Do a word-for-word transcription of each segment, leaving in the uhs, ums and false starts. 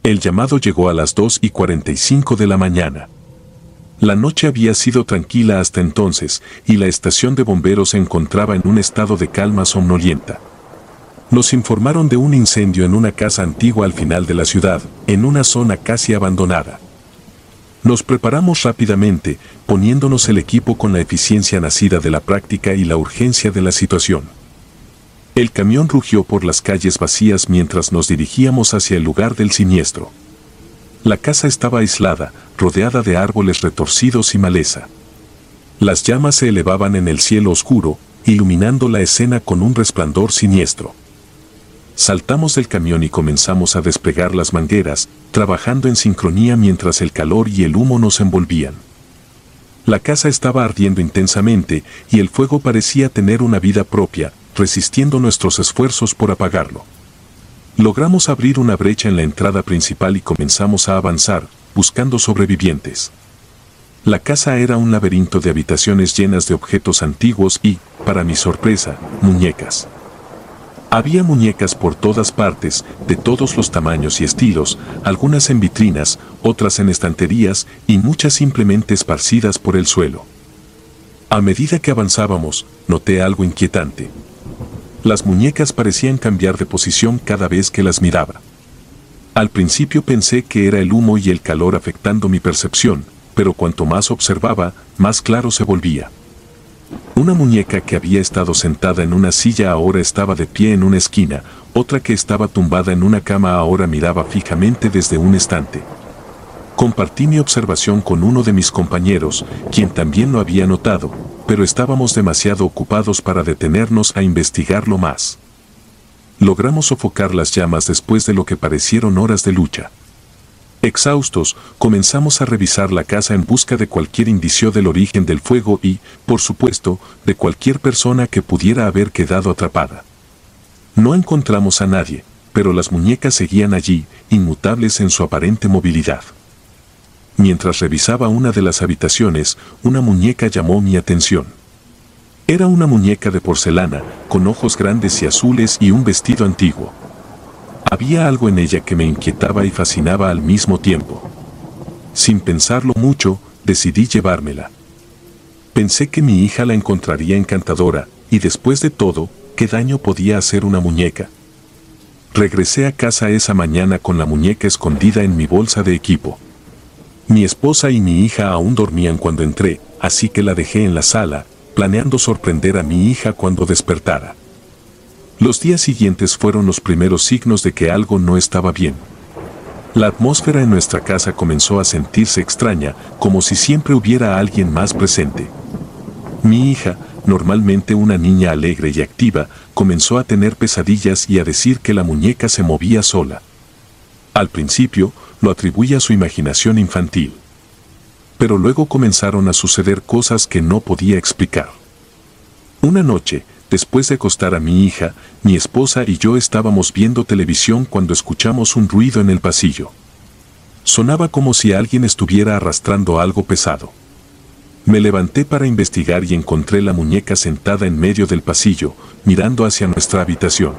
El llamado llegó a las dos y cuarenta y cinco de la mañana. La noche había sido tranquila hasta entonces, y la estación de bomberos se encontraba en un estado de calma somnolienta. Nos informaron de un incendio en una casa antigua al final de la ciudad, en una zona casi abandonada. Nos preparamos rápidamente, poniéndonos el equipo con la eficiencia nacida de la práctica y la urgencia de la situación. El camión rugió por las calles vacías mientras nos dirigíamos hacia el lugar del siniestro. La casa estaba aislada, rodeada de árboles retorcidos y maleza. Las llamas se elevaban en el cielo oscuro, iluminando la escena con un resplandor siniestro. Saltamos del camión y comenzamos a desplegar las mangueras, trabajando en sincronía mientras el calor y el humo nos envolvían. La casa estaba ardiendo intensamente y el fuego parecía tener una vida propia, resistiendo nuestros esfuerzos por apagarlo. Logramos abrir una brecha en la entrada principal y comenzamos a avanzar, buscando sobrevivientes. La casa era un laberinto de habitaciones llenas de objetos antiguos y, para mi sorpresa, muñecas. Había muñecas por todas partes, de todos los tamaños y estilos, algunas en vitrinas, otras en estanterías y muchas simplemente esparcidas por el suelo. A medida que avanzábamos, noté algo inquietante. Las muñecas parecían cambiar de posición cada vez que las miraba. Al principio pensé que era el humo y el calor afectando mi percepción, pero cuanto más observaba, más claro se volvía. Una muñeca que había estado sentada en una silla ahora estaba de pie en una esquina, otra que estaba tumbada en una cama ahora miraba fijamente desde un estante. Compartí mi observación con uno de mis compañeros, quien también lo había notado, pero estábamos demasiado ocupados para detenernos a investigarlo más. Logramos sofocar las llamas después de lo que parecieron horas de lucha. Exhaustos, comenzamos a revisar la casa en busca de cualquier indicio del origen del fuego y, por supuesto, de cualquier persona que pudiera haber quedado atrapada. No encontramos a nadie, pero las muñecas seguían allí, inmutables en su aparente movilidad. Mientras revisaba una de las habitaciones, una muñeca llamó mi atención. Era una muñeca de porcelana, con ojos grandes y azules y un vestido antiguo. Había algo en ella que me inquietaba y fascinaba al mismo tiempo. Sin pensarlo mucho, decidí llevármela. Pensé que mi hija la encontraría encantadora, y después de todo, ¿qué daño podía hacer una muñeca? Regresé a casa esa mañana con la muñeca escondida en mi bolsa de equipo. Mi esposa y mi hija aún dormían cuando entré, así que la dejé en la sala, planeando sorprender a mi hija cuando despertara. Los días siguientes fueron los primeros signos de que algo no estaba bien. La atmósfera en nuestra casa comenzó a sentirse extraña, como si siempre hubiera alguien más presente. Mi hija, normalmente una niña alegre y activa, comenzó a tener pesadillas y a decir que la muñeca se movía sola. Al principio, lo atribuía a su imaginación infantil. Pero luego comenzaron a suceder cosas que no podía explicar. Una noche, después de acostar a mi hija, mi esposa y yo estábamos viendo televisión cuando escuchamos un ruido en el pasillo. Sonaba como si alguien estuviera arrastrando algo pesado. Me levanté para investigar y encontré la muñeca sentada en medio del pasillo, mirando hacia nuestra habitación.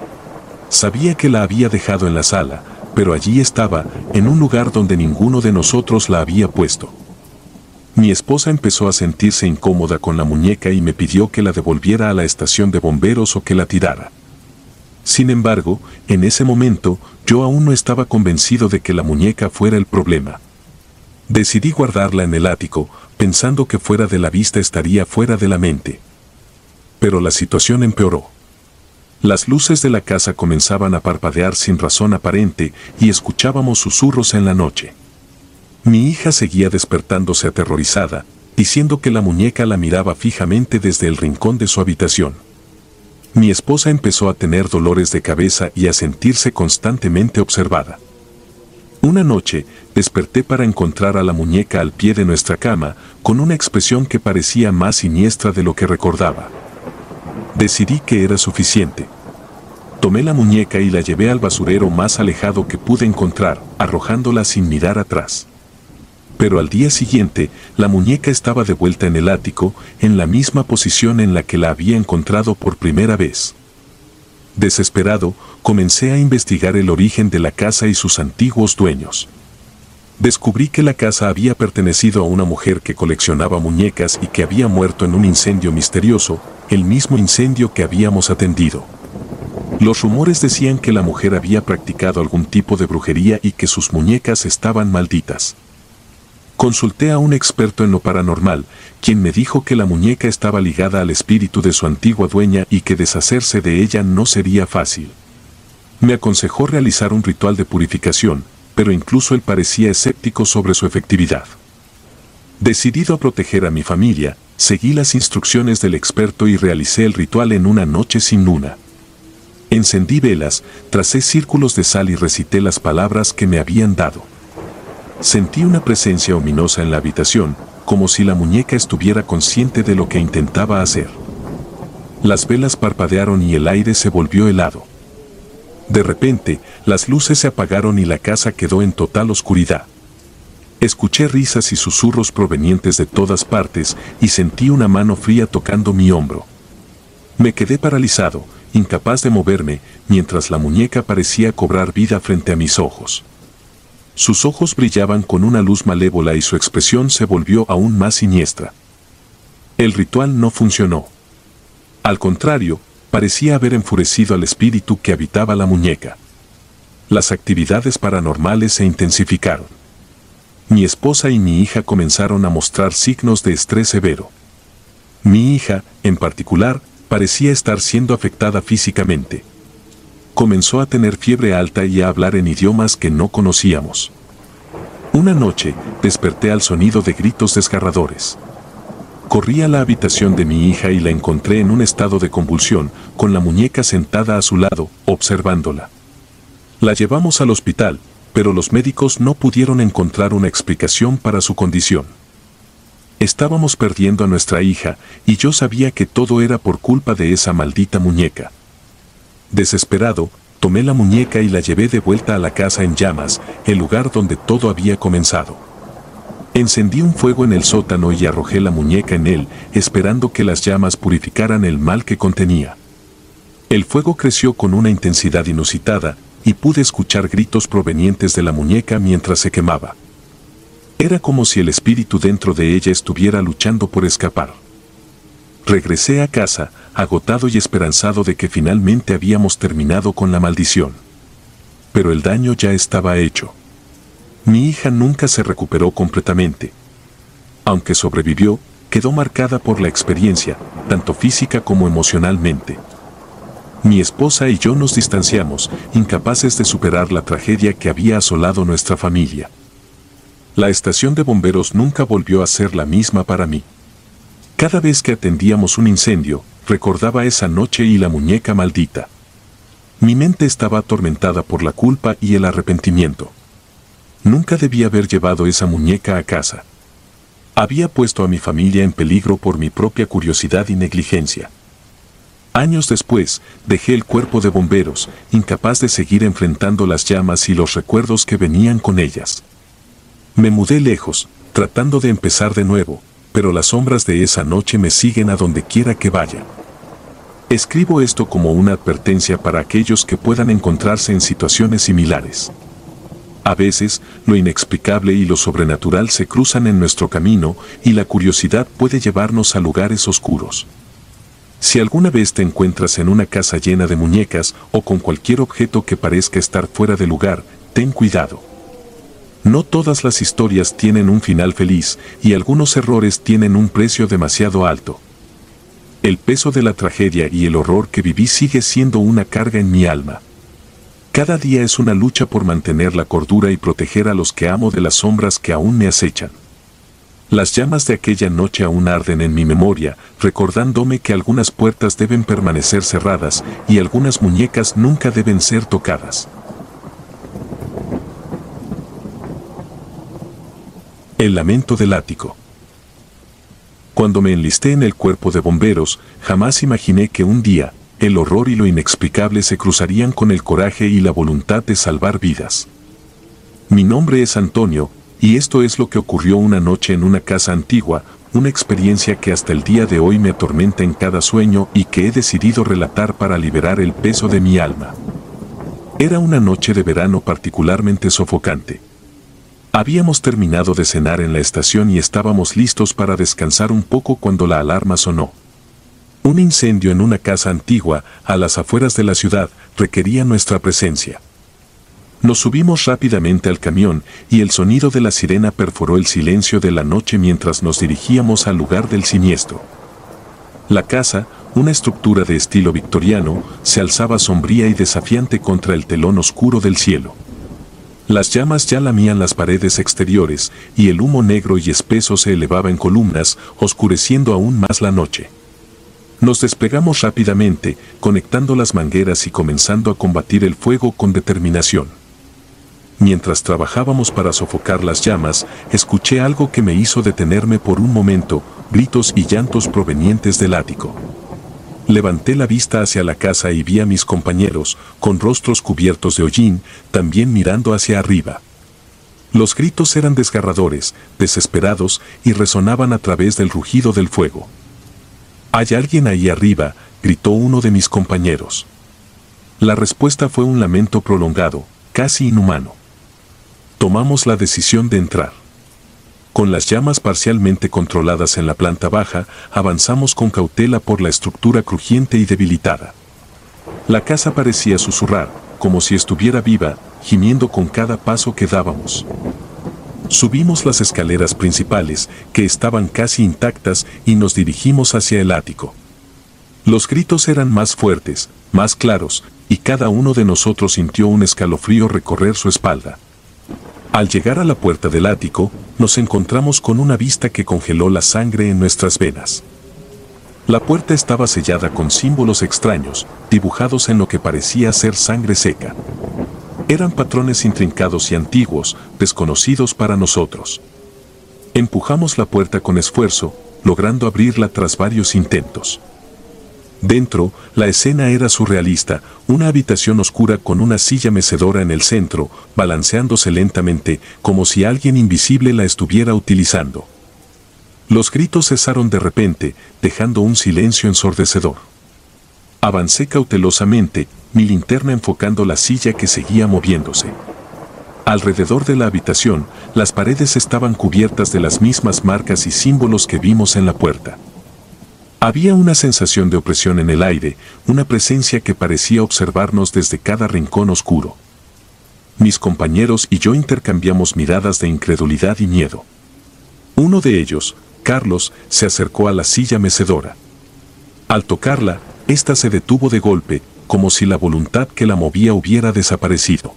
Sabía que la había dejado en la sala, pero allí estaba, en un lugar donde ninguno de nosotros la había puesto. Mi esposa empezó a sentirse incómoda con la muñeca y me pidió que la devolviera a la estación de bomberos o que la tirara. Sin embargo, en ese momento, yo aún no estaba convencido de que la muñeca fuera el problema. Decidí guardarla en el ático, pensando que fuera de la vista estaría fuera de la mente. Pero la situación empeoró. Las luces de la casa comenzaban a parpadear sin razón aparente y escuchábamos susurros en la noche. Mi hija seguía despertándose aterrorizada, diciendo que la muñeca la miraba fijamente desde el rincón de su habitación. Mi esposa empezó a tener dolores de cabeza y a sentirse constantemente observada. Una noche, desperté para encontrar a la muñeca al pie de nuestra cama, con una expresión que parecía más siniestra de lo que recordaba. Decidí que era suficiente. Tomé la muñeca y la llevé al basurero más alejado que pude encontrar, arrojándola sin mirar atrás. Pero al día siguiente, la muñeca estaba de vuelta en el ático, en la misma posición en la que la había encontrado por primera vez. Desesperado, comencé a investigar el origen de la casa y sus antiguos dueños. Descubrí que la casa había pertenecido a una mujer que coleccionaba muñecas y que había muerto en un incendio misterioso, el mismo incendio que habíamos atendido. Los rumores decían que la mujer había practicado algún tipo de brujería y que sus muñecas estaban malditas. Consulté a un experto en lo paranormal, quien me dijo que la muñeca estaba ligada al espíritu de su antigua dueña y que deshacerse de ella no sería fácil. Me aconsejó realizar un ritual de purificación, pero incluso él parecía escéptico sobre su efectividad. Decidido a proteger a mi familia, seguí las instrucciones del experto y realicé el ritual en una noche sin luna. Encendí velas, tracé círculos de sal y recité las palabras que me habían dado. Sentí una presencia ominosa en la habitación, como si la muñeca estuviera consciente de lo que intentaba hacer. Las velas parpadearon y el aire se volvió helado. De repente, las luces se apagaron y la casa quedó en total oscuridad. Escuché risas y susurros provenientes de todas partes y sentí una mano fría tocando mi hombro. Me quedé paralizado, incapaz de moverme, mientras la muñeca parecía cobrar vida frente a mis ojos. Sus ojos brillaban con una luz malévola y su expresión se volvió aún más siniestra. El ritual no funcionó. Al contrario, parecía haber enfurecido al espíritu que habitaba la muñeca. Las actividades paranormales se intensificaron. Mi esposa y mi hija comenzaron a mostrar signos de estrés severo. Mi hija, en particular, parecía estar siendo afectada físicamente. Comenzó a tener fiebre alta y a hablar en idiomas que no conocíamos. Una noche, desperté al sonido de gritos desgarradores. Corrí a la habitación de mi hija y la encontré en un estado de convulsión, con la muñeca sentada a su lado, observándola. La llevamos al hospital, pero los médicos no pudieron encontrar una explicación para su condición. Estábamos perdiendo a nuestra hija, y yo sabía que todo era por culpa de esa maldita muñeca. Desesperado, tomé la muñeca y la llevé de vuelta a la casa en llamas, el lugar donde todo había comenzado. Encendí un fuego en el sótano y arrojé la muñeca en él, esperando que las llamas purificaran el mal que contenía. El fuego creció con una intensidad inusitada, y pude escuchar gritos provenientes de la muñeca mientras se quemaba. Era como si el espíritu dentro de ella estuviera luchando por escapar. Regresé a casa, agotado y esperanzado de que finalmente habíamos terminado con la maldición. Pero el daño ya estaba hecho. Mi hija nunca se recuperó completamente. Aunque sobrevivió, quedó marcada por la experiencia, tanto física como emocionalmente. Mi esposa y yo nos distanciamos, incapaces de superar la tragedia que había asolado nuestra familia. La estación de bomberos nunca volvió a ser la misma para mí. Cada vez que atendíamos un incendio, recordaba esa noche y la muñeca maldita. Mi mente estaba atormentada por la culpa y el arrepentimiento. Nunca debía haber llevado esa muñeca a casa. Había puesto a mi familia en peligro por mi propia curiosidad y negligencia. Años después, dejé el cuerpo de bomberos, incapaz de seguir enfrentando las llamas y los recuerdos que venían con ellas. Me mudé lejos, tratando de empezar de nuevo, pero las sombras de esa noche me siguen a donde quiera que vaya. Escribo esto como una advertencia para aquellos que puedan encontrarse en situaciones similares. A veces, lo inexplicable y lo sobrenatural se cruzan en nuestro camino y la curiosidad puede llevarnos a lugares oscuros. Si alguna vez te encuentras en una casa llena de muñecas o con cualquier objeto que parezca estar fuera de lugar, ten cuidado. No todas las historias tienen un final feliz y algunos errores tienen un precio demasiado alto. El peso de la tragedia y el horror que viví sigue siendo una carga en mi alma. Cada día es una lucha por mantener la cordura y proteger a los que amo de las sombras que aún me acechan. Las llamas de aquella noche aún arden en mi memoria, recordándome que algunas puertas deben permanecer cerradas y algunas muñecas nunca deben ser tocadas. El lamento del ático. Cuando me enlisté en el cuerpo de bomberos, jamás imaginé que un día, el horror y lo inexplicable se cruzarían con el coraje y la voluntad de salvar vidas. Mi nombre es Antonio, y esto es lo que ocurrió una noche en una casa antigua, una experiencia que hasta el día de hoy me atormenta en cada sueño y que he decidido relatar para liberar el peso de mi alma. Era una noche de verano particularmente sofocante. Habíamos terminado de cenar en la estación y estábamos listos para descansar un poco cuando la alarma sonó. Un incendio en una casa antigua, a las afueras de la ciudad, requería nuestra presencia. Nos subimos rápidamente al camión y el sonido de la sirena perforó el silencio de la noche mientras nos dirigíamos al lugar del siniestro. La casa, una estructura de estilo victoriano, se alzaba sombría y desafiante contra el telón oscuro del cielo. Las llamas ya lamían las paredes exteriores y el humo negro y espeso se elevaba en columnas, oscureciendo aún más la noche. Nos despegamos rápidamente, conectando las mangueras y comenzando a combatir el fuego con determinación. Mientras trabajábamos para sofocar las llamas, escuché algo que me hizo detenerme por un momento, gritos y llantos provenientes del ático. Levanté la vista hacia la casa y vi a mis compañeros, con rostros cubiertos de hollín, también mirando hacia arriba. Los gritos eran desgarradores, desesperados y resonaban a través del rugido del fuego. «¿Hay alguien ahí arriba?», gritó uno de mis compañeros. La respuesta fue un lamento prolongado, casi inhumano. Tomamos la decisión de entrar. Con las llamas parcialmente controladas en la planta baja, avanzamos con cautela por la estructura crujiente y debilitada. La casa parecía susurrar, como si estuviera viva, gimiendo con cada paso que dábamos. Subimos las escaleras principales, que estaban casi intactas, y nos dirigimos hacia el ático. Los gritos eran más fuertes, más claros, y cada uno de nosotros sintió un escalofrío recorrer su espalda. Al llegar a la puerta del ático, nos encontramos con una vista que congeló la sangre en nuestras venas. La puerta estaba sellada con símbolos extraños, dibujados en lo que parecía ser sangre seca. Eran patrones intrincados y antiguos, desconocidos para nosotros. Empujamos la puerta con esfuerzo, logrando abrirla tras varios intentos. Dentro, la escena era surrealista, una habitación oscura con una silla mecedora en el centro, balanceándose lentamente, como si alguien invisible la estuviera utilizando. Los gritos cesaron de repente, dejando un silencio ensordecedor. Avancé cautelosamente, mi linterna enfocando la silla que seguía moviéndose. Alrededor de la habitación, las paredes estaban cubiertas de las mismas marcas y símbolos que vimos en la puerta. Había una sensación de opresión en el aire, una presencia que parecía observarnos desde cada rincón oscuro. Mis compañeros y yo intercambiamos miradas de incredulidad y miedo. Uno de ellos, Carlos, se acercó a la silla mecedora. Al tocarla, ésta se detuvo de golpe, como si la voluntad que la movía hubiera desaparecido.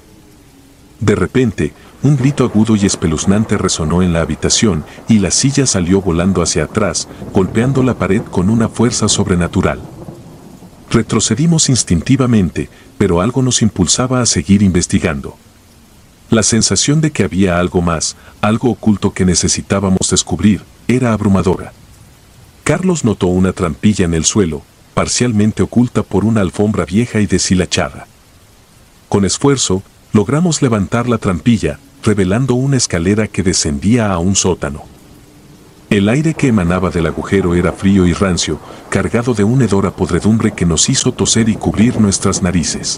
De repente, un grito agudo y espeluznante resonó en la habitación y la silla salió volando hacia atrás, golpeando la pared con una fuerza sobrenatural. Retrocedimos instintivamente, pero algo nos impulsaba a seguir investigando. La sensación de que había algo más, algo oculto que necesitábamos descubrir, era abrumadora. Carlos notó una trampilla en el suelo, parcialmente oculta por una alfombra vieja y deshilachada. Con esfuerzo, logramos levantar la trampilla, revelando una escalera que descendía a un sótano. El aire que emanaba del agujero era frío y rancio, cargado de un hedor a podredumbre que nos hizo toser y cubrir nuestras narices.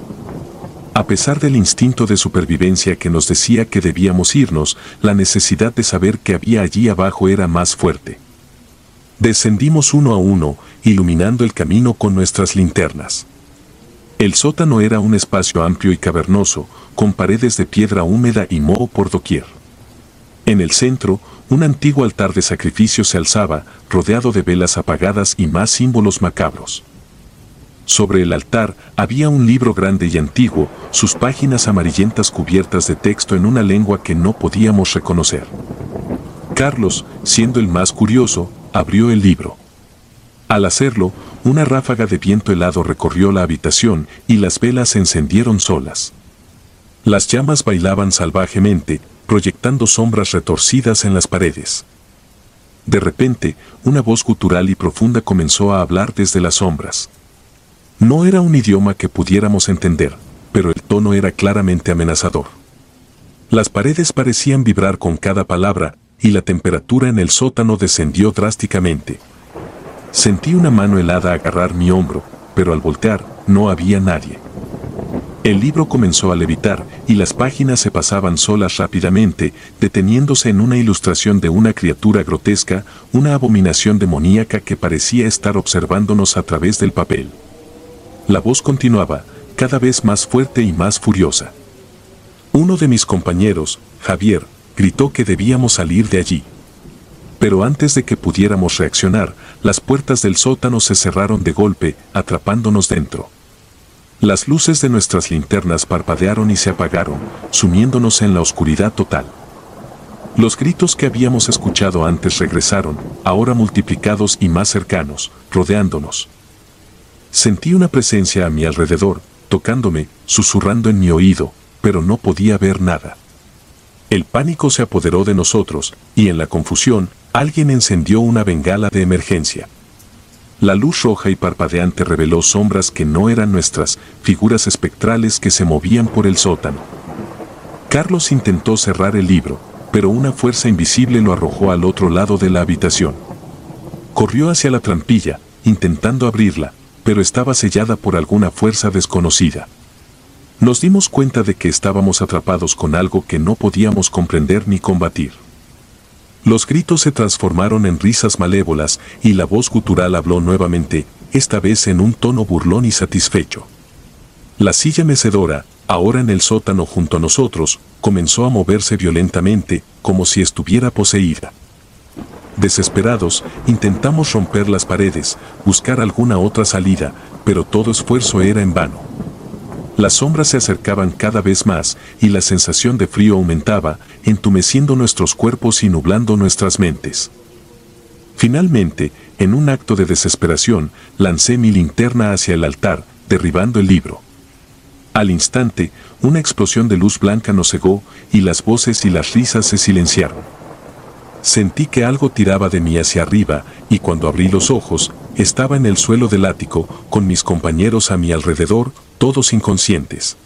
A pesar del instinto de supervivencia que nos decía que debíamos irnos, la necesidad de saber qué había allí abajo era más fuerte. Descendimos uno a uno, iluminando el camino con nuestras linternas. El sótano era un espacio amplio y cavernoso, con paredes de piedra húmeda y moho por doquier. En el centro, un antiguo altar de sacrificio se alzaba, rodeado de velas apagadas y más símbolos macabros. Sobre el altar había un libro grande y antiguo, sus páginas amarillentas cubiertas de texto en una lengua que no podíamos reconocer. Carlos, siendo el más curioso, abrió el libro. Al hacerlo, una ráfaga de viento helado recorrió la habitación y las velas se encendieron solas. Las llamas bailaban salvajemente, proyectando sombras retorcidas en las paredes. De repente, una voz gutural y profunda comenzó a hablar desde las sombras. No era un idioma que pudiéramos entender, pero el tono era claramente amenazador. Las paredes parecían vibrar con cada palabra, y la temperatura en el sótano descendió drásticamente. Sentí una mano helada agarrar mi hombro, pero al voltear, no había nadie. El libro comenzó a levitar, y las páginas se pasaban solas rápidamente, deteniéndose en una ilustración de una criatura grotesca, una abominación demoníaca que parecía estar observándonos a través del papel. La voz continuaba, cada vez más fuerte y más furiosa. Uno de mis compañeros, Javier, gritó que debíamos salir de allí. Pero antes de que pudiéramos reaccionar, las puertas del sótano se cerraron de golpe, atrapándonos dentro. Las luces de nuestras linternas parpadearon y se apagaron, sumiéndonos en la oscuridad total. Los gritos que habíamos escuchado antes regresaron, ahora multiplicados y más cercanos, rodeándonos. Sentí una presencia a mi alrededor, tocándome, susurrando en mi oído, pero no podía ver nada. El pánico se apoderó de nosotros, y en la confusión, alguien encendió una bengala de emergencia. La luz roja y parpadeante reveló sombras que no eran nuestras, figuras espectrales que se movían por el sótano. Carlos intentó cerrar el libro, pero una fuerza invisible lo arrojó al otro lado de la habitación. Corrió hacia la trampilla, intentando abrirla, pero estaba sellada por alguna fuerza desconocida. Nos dimos cuenta de que estábamos atrapados con algo que no podíamos comprender ni combatir. Los gritos se transformaron en risas malévolas y la voz gutural habló nuevamente, esta vez en un tono burlón y satisfecho. La silla mecedora, ahora en el sótano junto a nosotros, comenzó a moverse violentamente, como si estuviera poseída. Desesperados, intentamos romper las paredes, buscar alguna otra salida, pero todo esfuerzo era en vano. Las sombras se acercaban cada vez más, y la sensación de frío aumentaba, entumeciendo nuestros cuerpos y nublando nuestras mentes. Finalmente, en un acto de desesperación, lancé mi linterna hacia el altar, derribando el libro. Al instante, una explosión de luz blanca nos cegó, y las voces y las risas se silenciaron. Sentí que algo tiraba de mí hacia arriba, y cuando abrí los ojos, estaba en el suelo del ático, con mis compañeros a mi alrededor, todos inconscientes.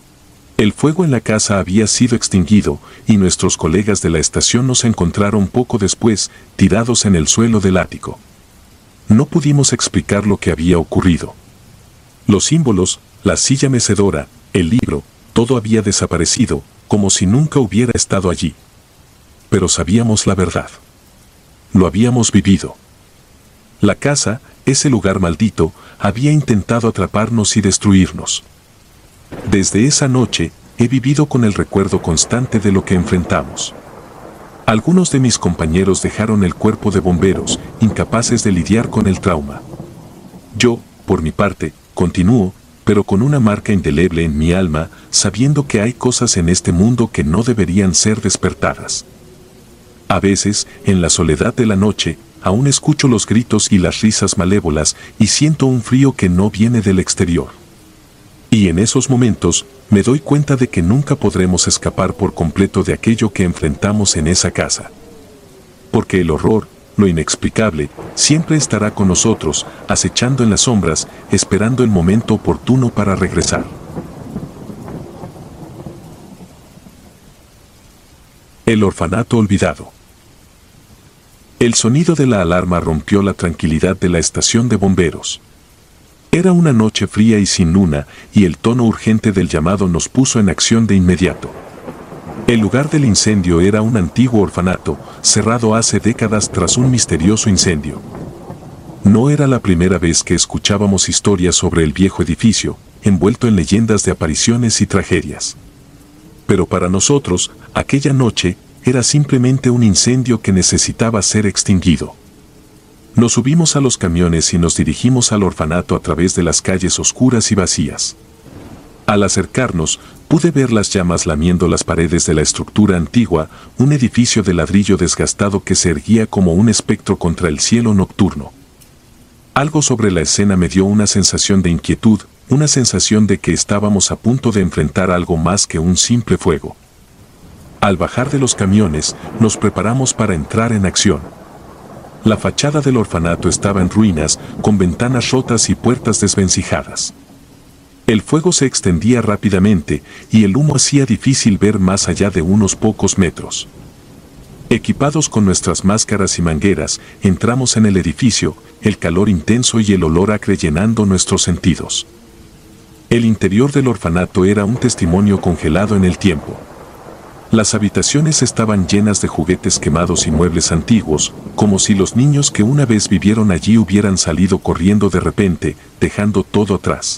El fuego en la casa había sido extinguido, y nuestros colegas de la estación nos encontraron poco después, tirados en el suelo del ático. No pudimos explicar lo que había ocurrido. Los símbolos, la silla mecedora, el libro, todo había desaparecido, como si nunca hubiera estado allí. Pero sabíamos la verdad. Lo habíamos vivido. La casa, ese lugar maldito, había intentado atraparnos y destruirnos. Desde esa noche, he vivido con el recuerdo constante de lo que enfrentamos. Algunos de mis compañeros dejaron el cuerpo de bomberos, incapaces de lidiar con el trauma. Yo, por mi parte, continúo, pero con una marca indeleble en mi alma, sabiendo que hay cosas en este mundo que no deberían ser despertadas. A veces, en la soledad de la noche, aún escucho los gritos y las risas malévolas y siento un frío que no viene del exterior. Y en esos momentos, me doy cuenta de que nunca podremos escapar por completo de aquello que enfrentamos en esa casa. Porque el horror, lo inexplicable, siempre estará con nosotros, acechando en las sombras, esperando el momento oportuno para regresar. El orfanato olvidado. El sonido de la alarma rompió la tranquilidad de la estación de bomberos. Era una noche fría y sin luna, y el tono urgente del llamado nos puso en acción de inmediato. El lugar del incendio era un antiguo orfanato, cerrado hace décadas tras un misterioso incendio. No era la primera vez que escuchábamos historias sobre el viejo edificio, envuelto en leyendas de apariciones y tragedias. Pero para nosotros, aquella noche, era simplemente un incendio que necesitaba ser extinguido. Nos subimos a los camiones y nos dirigimos al orfanato a través de las calles oscuras y vacías. Al acercarnos, pude ver las llamas lamiendo las paredes de la estructura antigua, un edificio de ladrillo desgastado que se erguía como un espectro contra el cielo nocturno. Algo sobre la escena me dio una sensación de inquietud, una sensación de que estábamos a punto de enfrentar algo más que un simple fuego. Al bajar de los camiones, nos preparamos para entrar en acción. La fachada del orfanato estaba en ruinas, con ventanas rotas y puertas desvencijadas. El fuego se extendía rápidamente, y el humo hacía difícil ver más allá de unos pocos metros. Equipados con nuestras máscaras y mangueras, entramos en el edificio, el calor intenso y el olor acre llenando nuestros sentidos. El interior del orfanato era un testimonio congelado en el tiempo. Las habitaciones estaban llenas de juguetes quemados y muebles antiguos, como si los niños que una vez vivieron allí hubieran salido corriendo de repente, dejando todo atrás.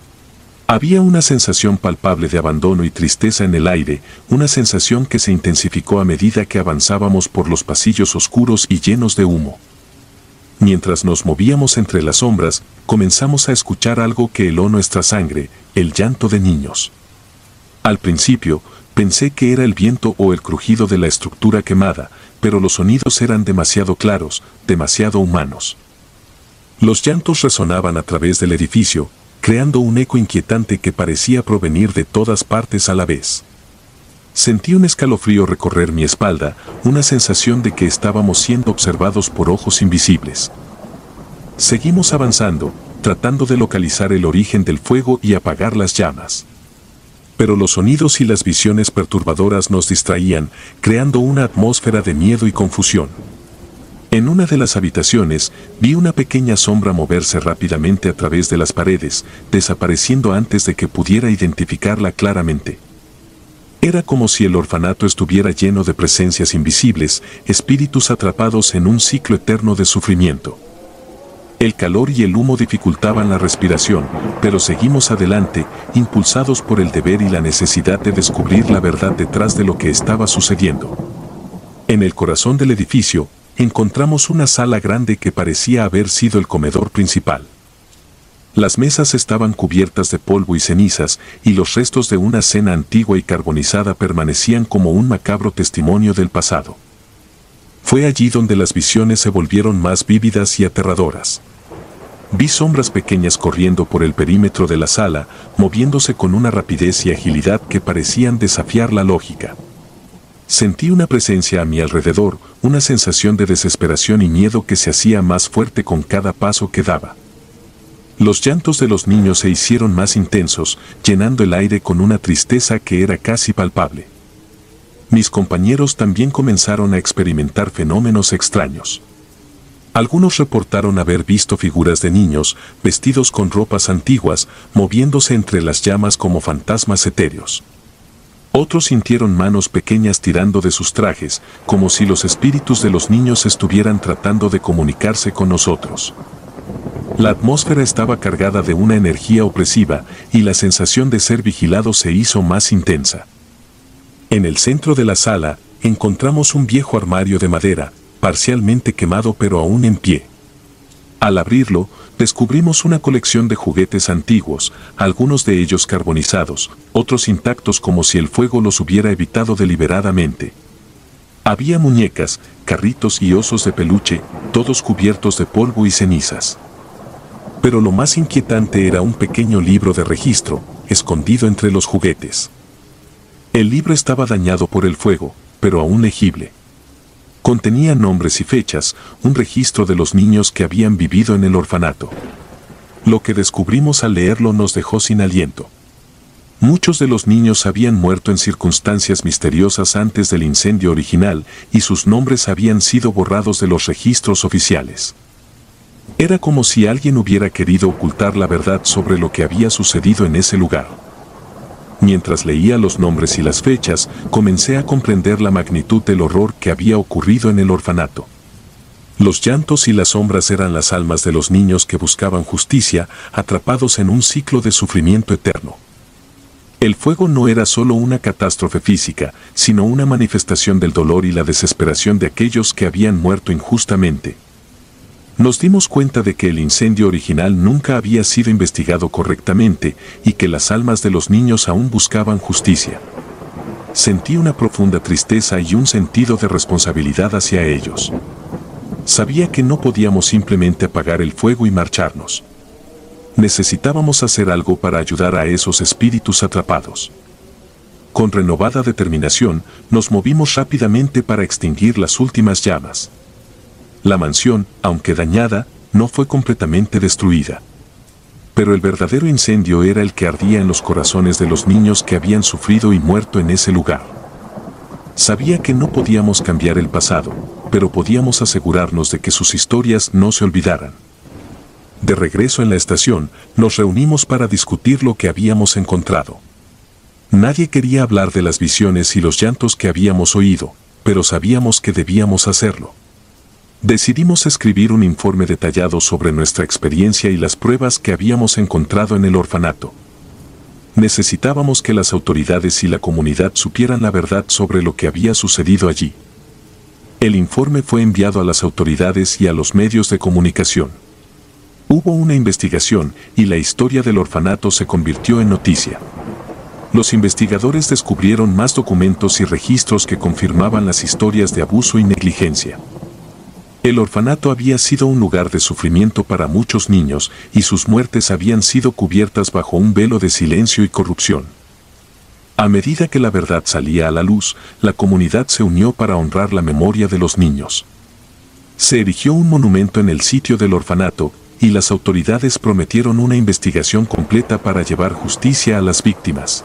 Había una sensación palpable de abandono y tristeza en el aire, una sensación que se intensificó a medida que avanzábamos por los pasillos oscuros y llenos de humo. Mientras nos movíamos entre las sombras, comenzamos a escuchar algo que heló nuestra sangre, el llanto de niños. Al principio, pensé que era el viento o el crujido de la estructura quemada, pero los sonidos eran demasiado claros, demasiado humanos. Los llantos resonaban a través del edificio, creando un eco inquietante que parecía provenir de todas partes a la vez. Sentí un escalofrío recorrer mi espalda, una sensación de que estábamos siendo observados por ojos invisibles. Seguimos avanzando, tratando de localizar el origen del fuego y apagar las llamas. Pero los sonidos y las visiones perturbadoras nos distraían, creando una atmósfera de miedo y confusión. En una de las habitaciones, vi una pequeña sombra moverse rápidamente a través de las paredes, desapareciendo antes de que pudiera identificarla claramente. Era como si el orfanato estuviera lleno de presencias invisibles, espíritus atrapados en un ciclo eterno de sufrimiento. El calor y el humo dificultaban la respiración, pero seguimos adelante, impulsados por el deber y la necesidad de descubrir la verdad detrás de lo que estaba sucediendo. En el corazón del edificio, encontramos una sala grande que parecía haber sido el comedor principal. Las mesas estaban cubiertas de polvo y cenizas, y los restos de una cena antigua y carbonizada permanecían como un macabro testimonio del pasado. Fue allí donde las visiones se volvieron más vívidas y aterradoras. Vi sombras pequeñas corriendo por el perímetro de la sala, moviéndose con una rapidez y agilidad que parecían desafiar la lógica. Sentí una presencia a mi alrededor, una sensación de desesperación y miedo que se hacía más fuerte con cada paso que daba. Los llantos de los niños se hicieron más intensos, llenando el aire con una tristeza que era casi palpable. Mis compañeros también comenzaron a experimentar fenómenos extraños. Algunos reportaron haber visto figuras de niños, vestidos con ropas antiguas, moviéndose entre las llamas como fantasmas etéreos. Otros sintieron manos pequeñas tirando de sus trajes, como si los espíritus de los niños estuvieran tratando de comunicarse con nosotros. La atmósfera estaba cargada de una energía opresiva, y la sensación de ser vigilado se hizo más intensa. En el centro de la sala, encontramos un viejo armario de madera, parcialmente quemado pero aún en pie. Al abrirlo, descubrimos una colección de juguetes antiguos, algunos de ellos carbonizados, otros intactos como si el fuego los hubiera evitado deliberadamente. Había muñecas, carritos y osos de peluche, todos cubiertos de polvo y cenizas. Pero lo más inquietante era un pequeño libro de registro, escondido entre los juguetes. El libro estaba dañado por el fuego, pero aún legible. Contenía nombres y fechas, un registro de los niños que habían vivido en el orfanato. Lo que descubrimos al leerlo nos dejó sin aliento. Muchos de los niños habían muerto en circunstancias misteriosas antes del incendio original, y sus nombres habían sido borrados de los registros oficiales. Era como si alguien hubiera querido ocultar la verdad sobre lo que había sucedido en ese lugar. Mientras leía los nombres y las fechas, comencé a comprender la magnitud del horror que había ocurrido en el orfanato. Los llantos y las sombras eran las almas de los niños que buscaban justicia, atrapados en un ciclo de sufrimiento eterno. El fuego no era solo una catástrofe física, sino una manifestación del dolor y la desesperación de aquellos que habían muerto injustamente. Nos dimos cuenta de que el incendio original nunca había sido investigado correctamente y que las almas de los niños aún buscaban justicia. Sentí una profunda tristeza y un sentido de responsabilidad hacia ellos. Sabía que no podíamos simplemente apagar el fuego y marcharnos. Necesitábamos hacer algo para ayudar a esos espíritus atrapados. Con renovada determinación, nos movimos rápidamente para extinguir las últimas llamas. La mansión, aunque dañada, no fue completamente destruida. Pero el verdadero incendio era el que ardía en los corazones de los niños que habían sufrido y muerto en ese lugar. Sabía que no podíamos cambiar el pasado, pero podíamos asegurarnos de que sus historias no se olvidaran. De regreso en la estación, nos reunimos para discutir lo que habíamos encontrado. Nadie quería hablar de las visiones y los llantos que habíamos oído, pero sabíamos que debíamos hacerlo. Decidimos escribir un informe detallado sobre nuestra experiencia y las pruebas que habíamos encontrado en el orfanato. Necesitábamos que las autoridades y la comunidad supieran la verdad sobre lo que había sucedido allí. El informe fue enviado a las autoridades y a los medios de comunicación. Hubo una investigación y la historia del orfanato se convirtió en noticia. Los investigadores descubrieron más documentos y registros que confirmaban las historias de abuso y negligencia. El orfanato había sido un lugar de sufrimiento para muchos niños y sus muertes habían sido cubiertas bajo un velo de silencio y corrupción. A medida que la verdad salía a la luz, la comunidad se unió para honrar la memoria de los niños. Se erigió un monumento en el sitio del orfanato y las autoridades prometieron una investigación completa para llevar justicia a las víctimas.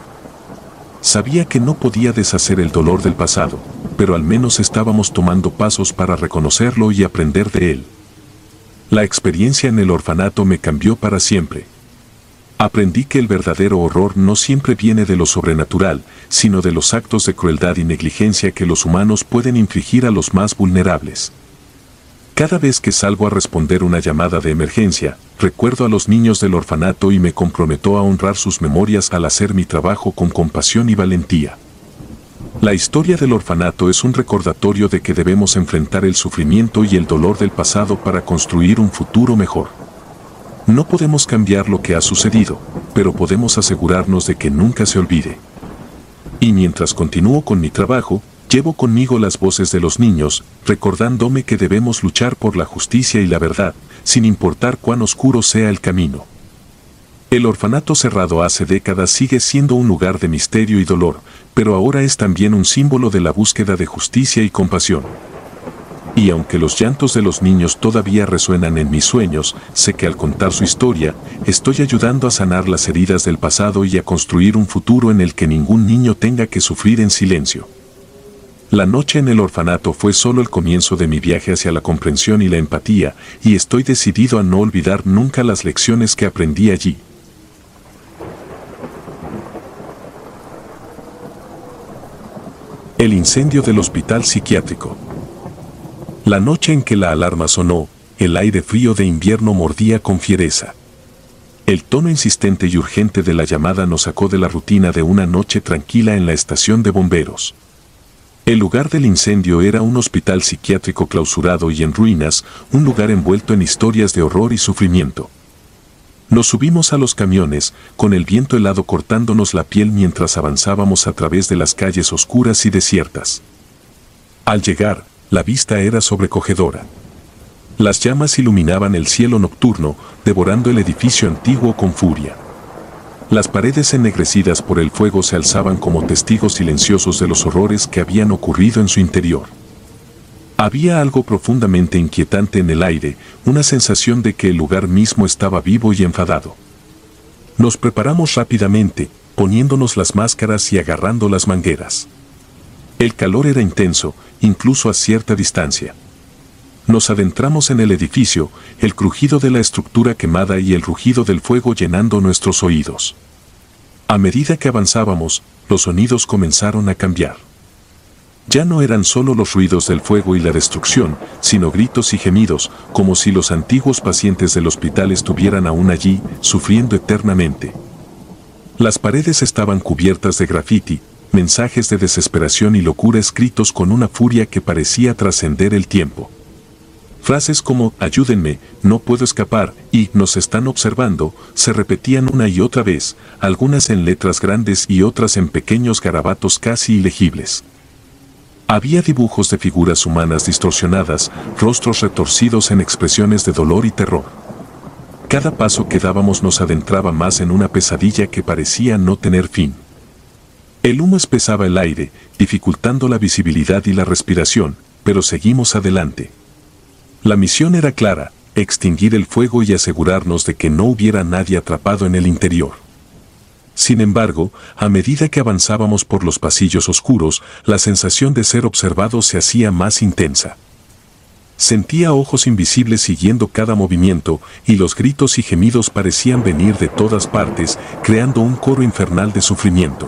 Sabía que no podía deshacer el dolor del pasado, pero al menos estábamos tomando pasos para reconocerlo y aprender de él. La experiencia en el orfanato me cambió para siempre. Aprendí que el verdadero horror no siempre viene de lo sobrenatural, sino de los actos de crueldad y negligencia que los humanos pueden infligir a los más vulnerables. Cada vez que salgo a responder una llamada de emergencia, recuerdo a los niños del orfanato y me comprometo a honrar sus memorias al hacer mi trabajo con compasión y valentía. La historia del orfanato es un recordatorio de que debemos enfrentar el sufrimiento y el dolor del pasado para construir un futuro mejor. No podemos cambiar lo que ha sucedido, pero podemos asegurarnos de que nunca se olvide. Y mientras continúo con mi trabajo, llevo conmigo las voces de los niños, recordándome que debemos luchar por la justicia y la verdad, sin importar cuán oscuro sea el camino. El orfanato cerrado hace décadas sigue siendo un lugar de misterio y dolor, pero ahora es también un símbolo de la búsqueda de justicia y compasión. Y aunque los llantos de los niños todavía resuenan en mis sueños, sé que al contar su historia, estoy ayudando a sanar las heridas del pasado y a construir un futuro en el que ningún niño tenga que sufrir en silencio. La noche en el orfanato fue solo el comienzo de mi viaje hacia la comprensión y la empatía, y estoy decidido a no olvidar nunca las lecciones que aprendí allí. El incendio del hospital psiquiátrico. La noche en que la alarma sonó, el aire frío de invierno mordía con fiereza. El tono insistente y urgente de la llamada nos sacó de la rutina de una noche tranquila en la estación de bomberos. El lugar del incendio era un hospital psiquiátrico clausurado y en ruinas, un lugar envuelto en historias de horror y sufrimiento. Nos subimos a los camiones, con el viento helado cortándonos la piel mientras avanzábamos a través de las calles oscuras y desiertas. Al llegar, la vista era sobrecogedora. Las llamas iluminaban el cielo nocturno, devorando el edificio antiguo con furia. Las paredes ennegrecidas por el fuego se alzaban como testigos silenciosos de los horrores que habían ocurrido en su interior. Había algo profundamente inquietante en el aire, una sensación de que el lugar mismo estaba vivo y enfadado. Nos preparamos rápidamente, poniéndonos las máscaras y agarrando las mangueras. El calor era intenso, incluso a cierta distancia. Nos adentramos en el edificio, el crujido de la estructura quemada y el rugido del fuego llenando nuestros oídos. A medida que avanzábamos, los sonidos comenzaron a cambiar. Ya no eran solo los ruidos del fuego y la destrucción, sino gritos y gemidos, como si los antiguos pacientes del hospital estuvieran aún allí, sufriendo eternamente. Las paredes estaban cubiertas de grafiti, mensajes de desesperación y locura escritos con una furia que parecía trascender el tiempo. Frases como «ayúdenme, no puedo escapar» y «nos están observando» se repetían una y otra vez, algunas en letras grandes y otras en pequeños garabatos casi ilegibles. Había dibujos de figuras humanas distorsionadas, rostros retorcidos en expresiones de dolor y terror. Cada paso que dábamos nos adentraba más en una pesadilla que parecía no tener fin. El humo espesaba el aire, dificultando la visibilidad y la respiración, pero seguimos adelante. La misión era clara, extinguir el fuego y asegurarnos de que no hubiera nadie atrapado en el interior. Sin embargo, a medida que avanzábamos por los pasillos oscuros, la sensación de ser observado se hacía más intensa. Sentía ojos invisibles siguiendo cada movimiento, y los gritos y gemidos parecían venir de todas partes, creando un coro infernal de sufrimiento.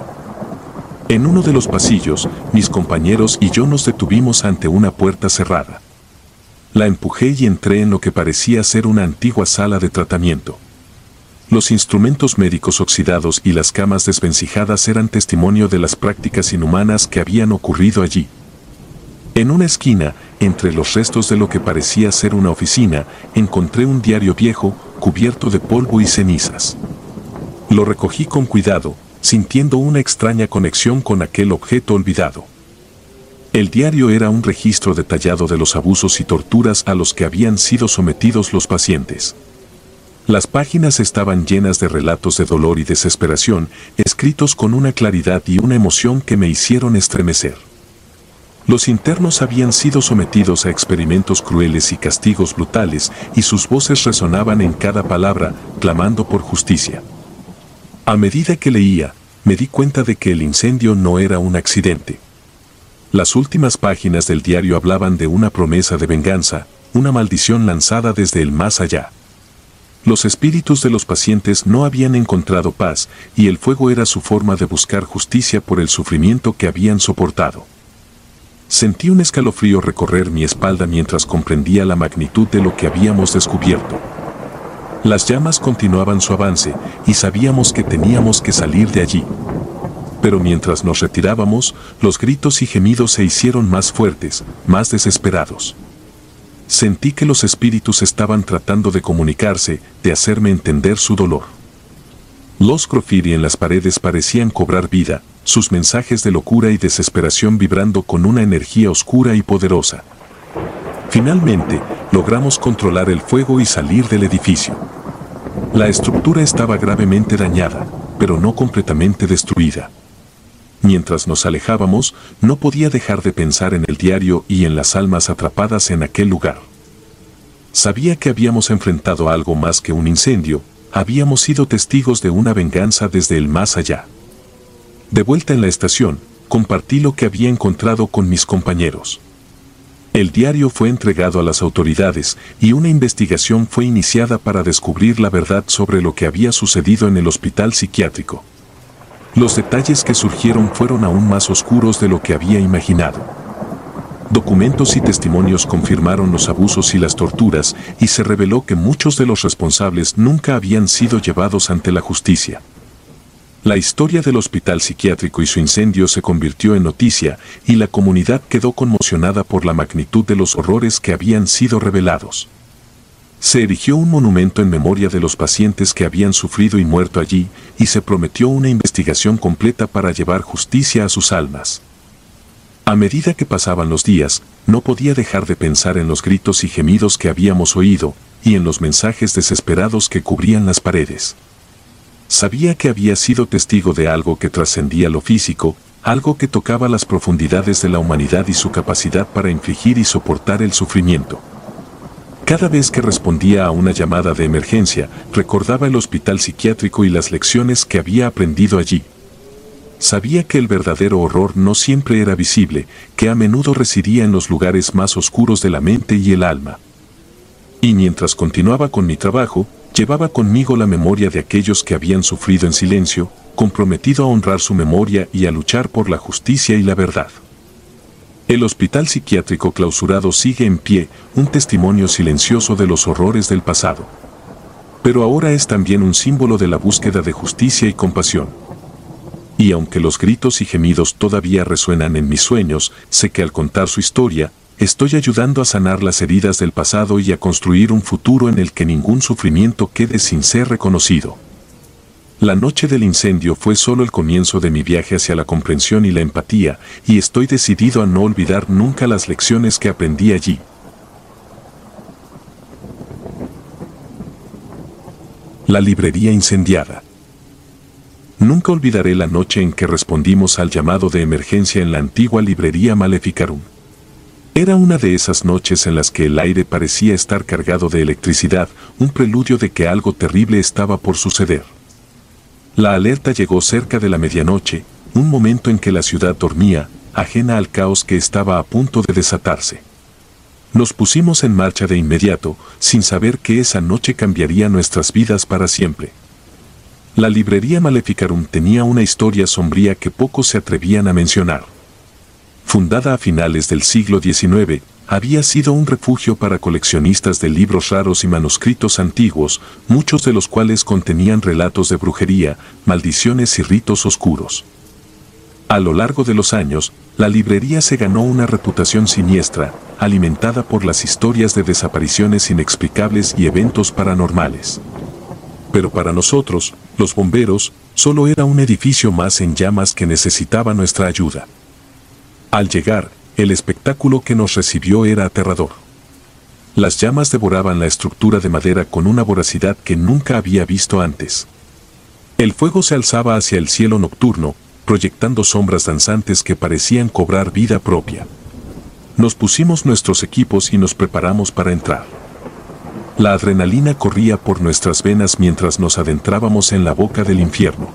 En uno de los pasillos, mis compañeros y yo nos detuvimos ante una puerta cerrada. La empujé y entré en lo que parecía ser una antigua sala de tratamiento. Los instrumentos médicos oxidados y las camas desvencijadas eran testimonio de las prácticas inhumanas que habían ocurrido allí. En una esquina, entre los restos de lo que parecía ser una oficina, encontré un diario viejo, cubierto de polvo y cenizas. Lo recogí con cuidado, sintiendo una extraña conexión con aquel objeto olvidado. El diario era un registro detallado de los abusos y torturas a los que habían sido sometidos los pacientes. Las páginas estaban llenas de relatos de dolor y desesperación, escritos con una claridad y una emoción que me hicieron estremecer. Los internos habían sido sometidos a experimentos crueles y castigos brutales, y sus voces resonaban en cada palabra, clamando por justicia. A medida que leía, me di cuenta de que el incendio no era un accidente. Las últimas páginas del diario hablaban de una promesa de venganza, una maldición lanzada desde el más allá. Los espíritus de los pacientes no habían encontrado paz, y el fuego era su forma de buscar justicia por el sufrimiento que habían soportado. Sentí un escalofrío recorrer mi espalda mientras comprendía la magnitud de lo que habíamos descubierto. Las llamas continuaban su avance, y sabíamos que teníamos que salir de allí. Pero mientras nos retirábamos, los gritos y gemidos se hicieron más fuertes, más desesperados. Sentí que los espíritus estaban tratando de comunicarse, de hacerme entender su dolor. Los graffiti en las paredes parecían cobrar vida, sus mensajes de locura y desesperación vibrando con una energía oscura y poderosa. Finalmente, logramos controlar el fuego y salir del edificio. La estructura estaba gravemente dañada, pero no completamente destruida. Mientras nos alejábamos, no podía dejar de pensar en el diario y en las almas atrapadas en aquel lugar. Sabía que habíamos enfrentado algo más que un incendio, habíamos sido testigos de una venganza desde el más allá. De vuelta en la estación, compartí lo que había encontrado con mis compañeros. El diario fue entregado a las autoridades y una investigación fue iniciada para descubrir la verdad sobre lo que había sucedido en el hospital psiquiátrico. Los detalles que surgieron fueron aún más oscuros de lo que había imaginado. Documentos y testimonios confirmaron los abusos y las torturas, y se reveló que muchos de los responsables nunca habían sido llevados ante la justicia. La historia del hospital psiquiátrico y su incendio se convirtió en noticia, y la comunidad quedó conmocionada por la magnitud de los horrores que habían sido revelados. Se erigió un monumento en memoria de los pacientes que habían sufrido y muerto allí, y se prometió una investigación completa para llevar justicia a sus almas. A medida que pasaban los días, no podía dejar de pensar en los gritos y gemidos que habíamos oído, y en los mensajes desesperados que cubrían las paredes. Sabía que había sido testigo de algo que trascendía lo físico, algo que tocaba las profundidades de la humanidad y su capacidad para infligir y soportar el sufrimiento. Cada vez que respondía a una llamada de emergencia, recordaba el hospital psiquiátrico y las lecciones que había aprendido allí. Sabía que el verdadero horror no siempre era visible, que a menudo residía en los lugares más oscuros de la mente y el alma. Y mientras continuaba con mi trabajo, llevaba conmigo la memoria de aquellos que habían sufrido en silencio, comprometido a honrar su memoria y a luchar por la justicia y la verdad. El hospital psiquiátrico clausurado sigue en pie, un testimonio silencioso de los horrores del pasado. Pero ahora es también un símbolo de la búsqueda de justicia y compasión. Y aunque los gritos y gemidos todavía resuenan en mis sueños, sé que al contar su historia, estoy ayudando a sanar las heridas del pasado y a construir un futuro en el que ningún sufrimiento quede sin ser reconocido. La noche del incendio fue solo el comienzo de mi viaje hacia la comprensión y la empatía, y estoy decidido a no olvidar nunca las lecciones que aprendí allí. La librería incendiada. Nunca olvidaré la noche en que respondimos al llamado de emergencia en la antigua librería Maleficarum. Era una de esas noches en las que el aire parecía estar cargado de electricidad, un preludio de que algo terrible estaba por suceder. La alerta llegó cerca de la medianoche, un momento en que la ciudad dormía, ajena al caos que estaba a punto de desatarse. Nos pusimos en marcha de inmediato, sin saber que esa noche cambiaría nuestras vidas para siempre. La librería Maleficarum tenía una historia sombría que pocos se atrevían a mencionar. Fundada a finales del siglo diecinueve, había sido un refugio para coleccionistas de libros raros y manuscritos antiguos, muchos de los cuales contenían relatos de brujería, maldiciones y ritos oscuros. A lo largo de los años, la librería se ganó una reputación siniestra, alimentada por las historias de desapariciones inexplicables y eventos paranormales. Pero para nosotros, los bomberos, solo era un edificio más en llamas que necesitaba nuestra ayuda. Al llegar, el espectáculo que nos recibió era aterrador. Las llamas devoraban la estructura de madera con una voracidad que nunca había visto antes. El fuego se alzaba hacia el cielo nocturno, proyectando sombras danzantes que parecían cobrar vida propia. Nos pusimos nuestros equipos y nos preparamos para entrar. La adrenalina corría por nuestras venas mientras nos adentrábamos en la boca del infierno.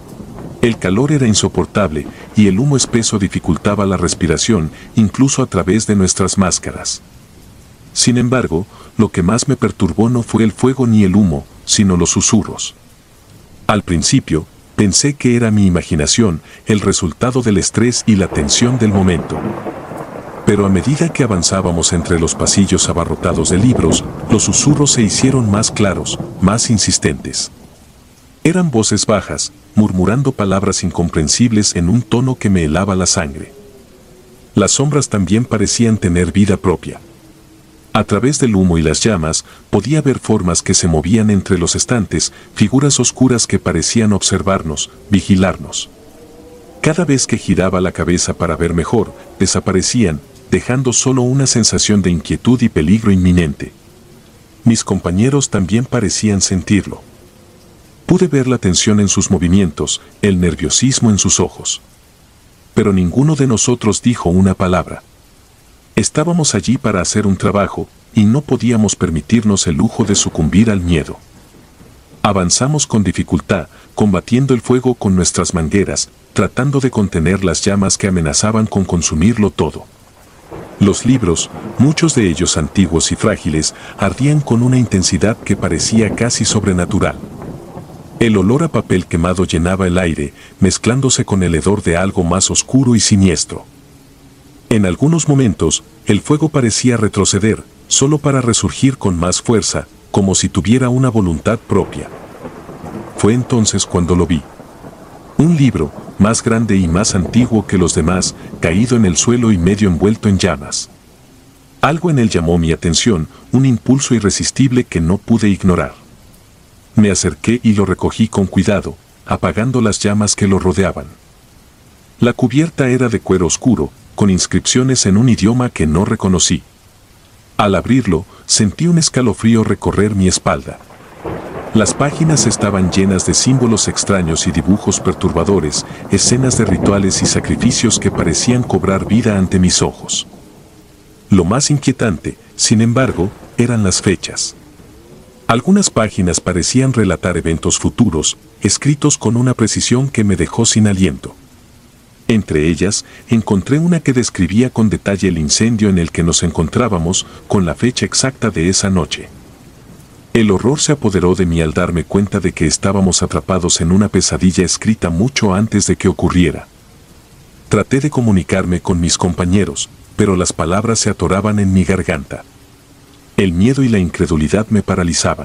El calor era insoportable y el humo espeso dificultaba la respiración, incluso a través de nuestras máscaras. Sin embargo, lo que más me perturbó no fue el fuego ni el humo, sino los susurros. Al principio, pensé que era mi imaginación, el resultado del estrés y la tensión del momento. Pero a medida que avanzábamos entre los pasillos abarrotados de libros, los susurros se hicieron más claros, más insistentes. Eran voces bajas, murmurando palabras incomprensibles en un tono que me helaba la sangre. Las sombras también parecían tener vida propia. A través del humo y las llamas, podía ver formas que se movían entre los estantes, figuras oscuras que parecían observarnos, vigilarnos. Cada vez que giraba la cabeza para ver mejor, desaparecían, dejando solo una sensación de inquietud y peligro inminente. Mis compañeros también parecían sentirlo. Pude ver la tensión en sus movimientos, el nerviosismo en sus ojos. Pero ninguno de nosotros dijo una palabra. Estábamos allí para hacer un trabajo, y no podíamos permitirnos el lujo de sucumbir al miedo. Avanzamos con dificultad, combatiendo el fuego con nuestras mangueras, tratando de contener las llamas que amenazaban con consumirlo todo. Los libros, muchos de ellos antiguos y frágiles, ardían con una intensidad que parecía casi sobrenatural. El olor a papel quemado llenaba el aire, mezclándose con el hedor de algo más oscuro y siniestro. En algunos momentos, el fuego parecía retroceder, solo para resurgir con más fuerza, como si tuviera una voluntad propia. Fue entonces cuando lo vi. Un libro, más grande y más antiguo que los demás, caído en el suelo y medio envuelto en llamas. Algo en él llamó mi atención, un impulso irresistible que no pude ignorar. Me acerqué y lo recogí con cuidado, apagando las llamas que lo rodeaban. La cubierta era de cuero oscuro, con inscripciones en un idioma que no reconocí. Al abrirlo, sentí un escalofrío recorrer mi espalda. Las páginas estaban llenas de símbolos extraños y dibujos perturbadores, escenas de rituales y sacrificios que parecían cobrar vida ante mis ojos. Lo más inquietante, sin embargo, eran las fechas. Algunas páginas parecían relatar eventos futuros, escritos con una precisión que me dejó sin aliento. Entre ellas, encontré una que describía con detalle el incendio en el que nos encontrábamos, con la fecha exacta de esa noche. El horror se apoderó de mí al darme cuenta de que estábamos atrapados en una pesadilla escrita mucho antes de que ocurriera. Traté de comunicarme con mis compañeros, pero las palabras se atoraban en mi garganta. El miedo y la incredulidad me paralizaban.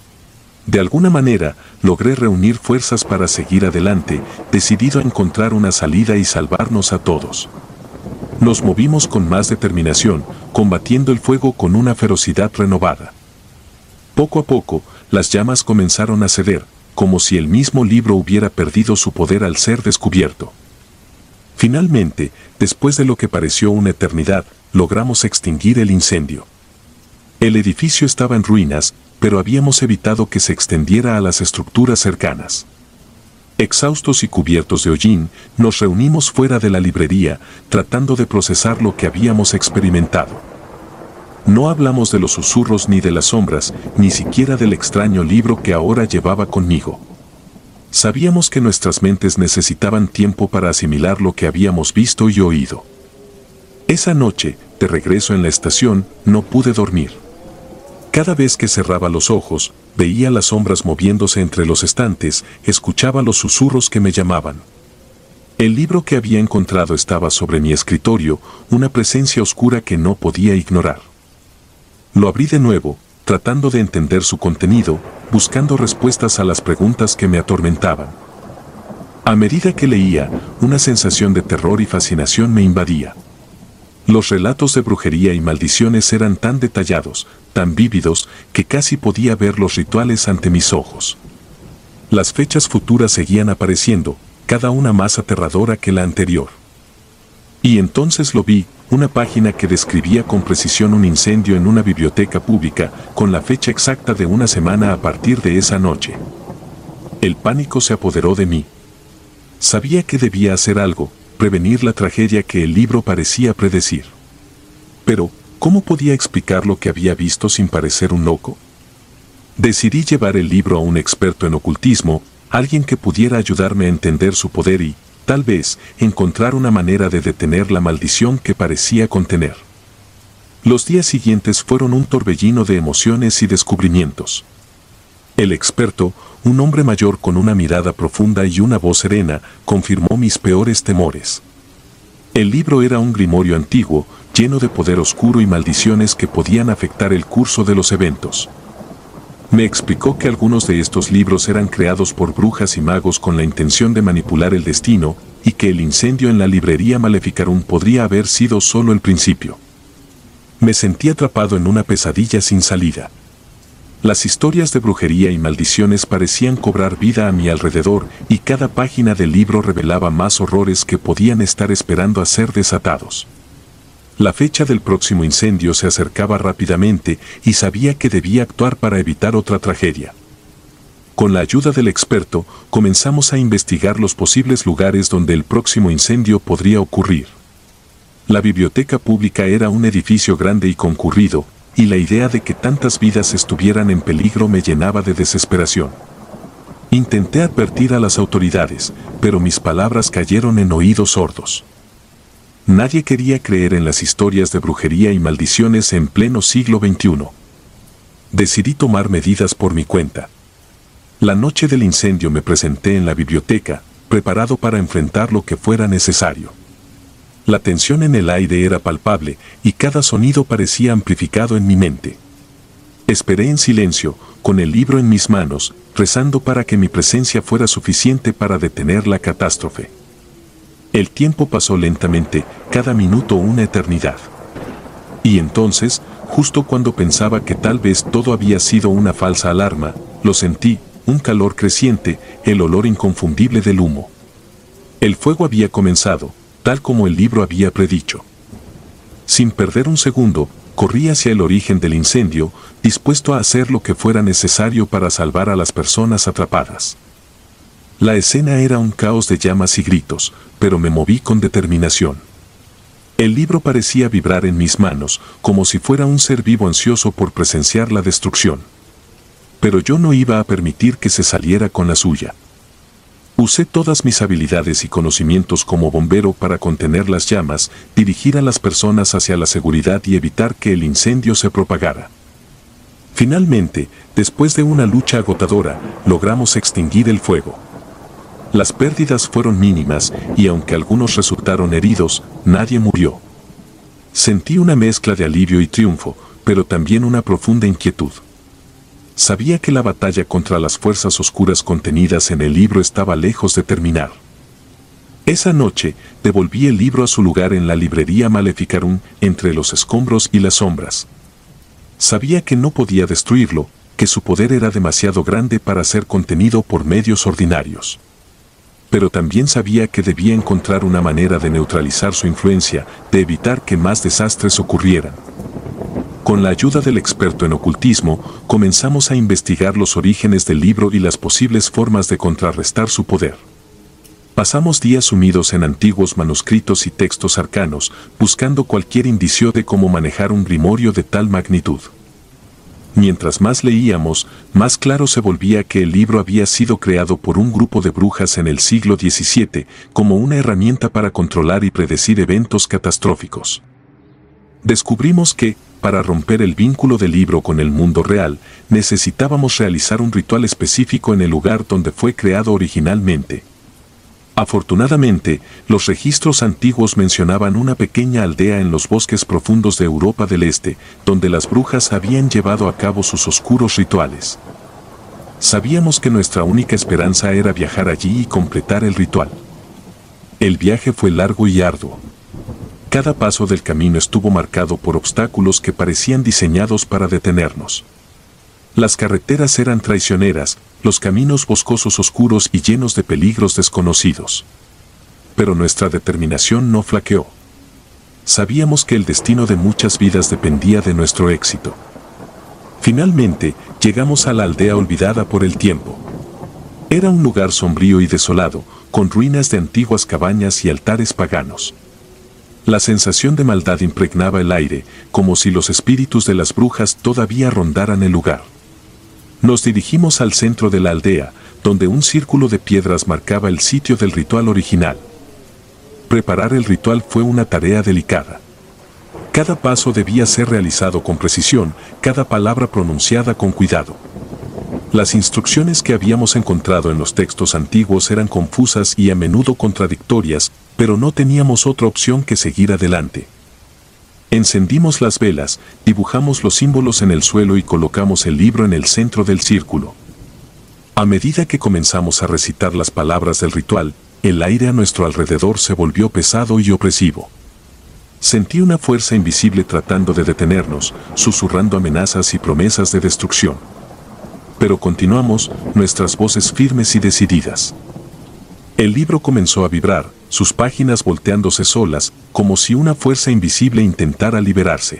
De alguna manera, logré reunir fuerzas para seguir adelante, decidido a encontrar una salida y salvarnos a todos. Nos movimos con más determinación, combatiendo el fuego con una ferocidad renovada. Poco a poco, las llamas comenzaron a ceder, como si el mismo libro hubiera perdido su poder al ser descubierto. Finalmente, después de lo que pareció una eternidad, logramos extinguir el incendio. El edificio estaba en ruinas, pero habíamos evitado que se extendiera a las estructuras cercanas. Exhaustos y cubiertos de hollín, nos reunimos fuera de la librería, tratando de procesar lo que habíamos experimentado. No hablamos de los susurros ni de las sombras, ni siquiera del extraño libro que ahora llevaba conmigo. Sabíamos que nuestras mentes necesitaban tiempo para asimilar lo que habíamos visto y oído. Esa noche, de regreso en la estación, no pude dormir. Cada vez que cerraba los ojos, veía las sombras moviéndose entre los estantes, escuchaba los susurros que me llamaban. El libro que había encontrado estaba sobre mi escritorio, una presencia oscura que no podía ignorar. Lo abrí de nuevo, tratando de entender su contenido, buscando respuestas a las preguntas que me atormentaban. A medida que leía, una sensación de terror y fascinación me invadía. Los relatos de brujería y maldiciones eran tan detallados, tan vívidos, que casi podía ver los rituales ante mis ojos. Las fechas futuras seguían apareciendo, cada una más aterradora que la anterior. Y entonces lo vi, una página que describía con precisión un incendio en una biblioteca pública, con la fecha exacta de una semana a partir de esa noche. El pánico se apoderó de mí. Sabía que debía hacer algo, prevenir la tragedia que el libro parecía predecir. Pero, ¿cómo podía explicar lo que había visto sin parecer un loco? Decidí llevar el libro a un experto en ocultismo, alguien que pudiera ayudarme a entender su poder y, tal vez, encontrar una manera de detener la maldición que parecía contener. Los días siguientes fueron un torbellino de emociones y descubrimientos. El experto, un hombre mayor con una mirada profunda y una voz serena, confirmó mis peores temores. El libro era un grimorio antiguo, lleno de poder oscuro y maldiciones que podían afectar el curso de los eventos. Me explicó que algunos de estos libros eran creados por brujas y magos con la intención de manipular el destino, y que el incendio en la librería Maleficarum podría haber sido solo el principio. Me sentí atrapado en una pesadilla sin salida. Las historias de brujería y maldiciones parecían cobrar vida a mi alrededor, y cada página del libro revelaba más horrores que podían estar esperando a ser desatados. La fecha del próximo incendio se acercaba rápidamente y sabía que debía actuar para evitar otra tragedia. Con la ayuda del experto, comenzamos a investigar los posibles lugares donde el próximo incendio podría ocurrir. La biblioteca pública era un edificio grande y concurrido, y la idea de que tantas vidas estuvieran en peligro me llenaba de desesperación. Intenté advertir a las autoridades, pero mis palabras cayeron en oídos sordos. Nadie quería creer en las historias de brujería y maldiciones en pleno siglo veintiuno. Decidí tomar medidas por mi cuenta. La noche del incendio me presenté en la biblioteca, preparado para enfrentar lo que fuera necesario. La tensión en el aire era palpable y cada sonido parecía amplificado en mi mente. Esperé en silencio, con el libro en mis manos, rezando para que mi presencia fuera suficiente para detener la catástrofe. El tiempo pasó lentamente, cada minuto una eternidad. Y entonces, justo cuando pensaba que tal vez todo había sido una falsa alarma, lo sentí, un calor creciente, el olor inconfundible del humo. El fuego había comenzado, tal como el libro había predicho. Sin perder un segundo, corrí hacia el origen del incendio, dispuesto a hacer lo que fuera necesario para salvar a las personas atrapadas. La escena era un caos de llamas y gritos, pero me moví con determinación. El libro parecía vibrar en mis manos, como si fuera un ser vivo ansioso por presenciar la destrucción. Pero yo no iba a permitir que se saliera con la suya. Usé todas mis habilidades y conocimientos como bombero para contener las llamas, dirigir a las personas hacia la seguridad y evitar que el incendio se propagara. Finalmente, después de una lucha agotadora, logramos extinguir el fuego. Las pérdidas fueron mínimas y aunque algunos resultaron heridos, nadie murió. Sentí una mezcla de alivio y triunfo, pero también una profunda inquietud. Sabía que la batalla contra las fuerzas oscuras contenidas en el libro estaba lejos de terminar. Esa noche, devolví el libro a su lugar en la librería Maleficarum, entre los escombros y las sombras. Sabía que no podía destruirlo, que su poder era demasiado grande para ser contenido por medios ordinarios. Pero también sabía que debía encontrar una manera de neutralizar su influencia, de evitar que más desastres ocurrieran. Con la ayuda del experto en ocultismo, comenzamos a investigar los orígenes del libro y las posibles formas de contrarrestar su poder. Pasamos días sumidos en antiguos manuscritos y textos arcanos, buscando cualquier indicio de cómo manejar un grimorio de tal magnitud. Mientras más leíamos, más claro se volvía que el libro había sido creado por un grupo de brujas en el siglo diecisiete como una herramienta para controlar y predecir eventos catastróficos. Descubrimos que, para romper el vínculo del libro con el mundo real, necesitábamos realizar un ritual específico en el lugar donde fue creado originalmente. Afortunadamente, los registros antiguos mencionaban una pequeña aldea en los bosques profundos de Europa del Este, donde las brujas habían llevado a cabo sus oscuros rituales. Sabíamos que nuestra única esperanza era viajar allí y completar el ritual. El viaje fue largo y arduo. Cada paso del camino estuvo marcado por obstáculos que parecían diseñados para detenernos. Las carreteras eran traicioneras, los caminos boscosos oscuros y llenos de peligros desconocidos. Pero nuestra determinación no flaqueó. Sabíamos que el destino de muchas vidas dependía de nuestro éxito. Finalmente, llegamos a la aldea olvidada por el tiempo. Era un lugar sombrío y desolado, con ruinas de antiguas cabañas y altares paganos. La sensación de maldad impregnaba el aire, como si los espíritus de las brujas todavía rondaran el lugar. Nos dirigimos al centro de la aldea, donde un círculo de piedras marcaba el sitio del ritual original. Preparar el ritual fue una tarea delicada. Cada paso debía ser realizado con precisión, cada palabra pronunciada con cuidado. Las instrucciones que habíamos encontrado en los textos antiguos eran confusas y a menudo contradictorias, pero no teníamos otra opción que seguir adelante. Encendimos las velas, dibujamos los símbolos en el suelo y colocamos el libro en el centro del círculo. A medida que comenzamos a recitar las palabras del ritual, el aire a nuestro alrededor se volvió pesado y opresivo. Sentí una fuerza invisible tratando de detenernos, susurrando amenazas y promesas de destrucción. Pero continuamos, nuestras voces firmes y decididas. El libro comenzó a vibrar, sus páginas volteándose solas, como si una fuerza invisible intentara liberarse.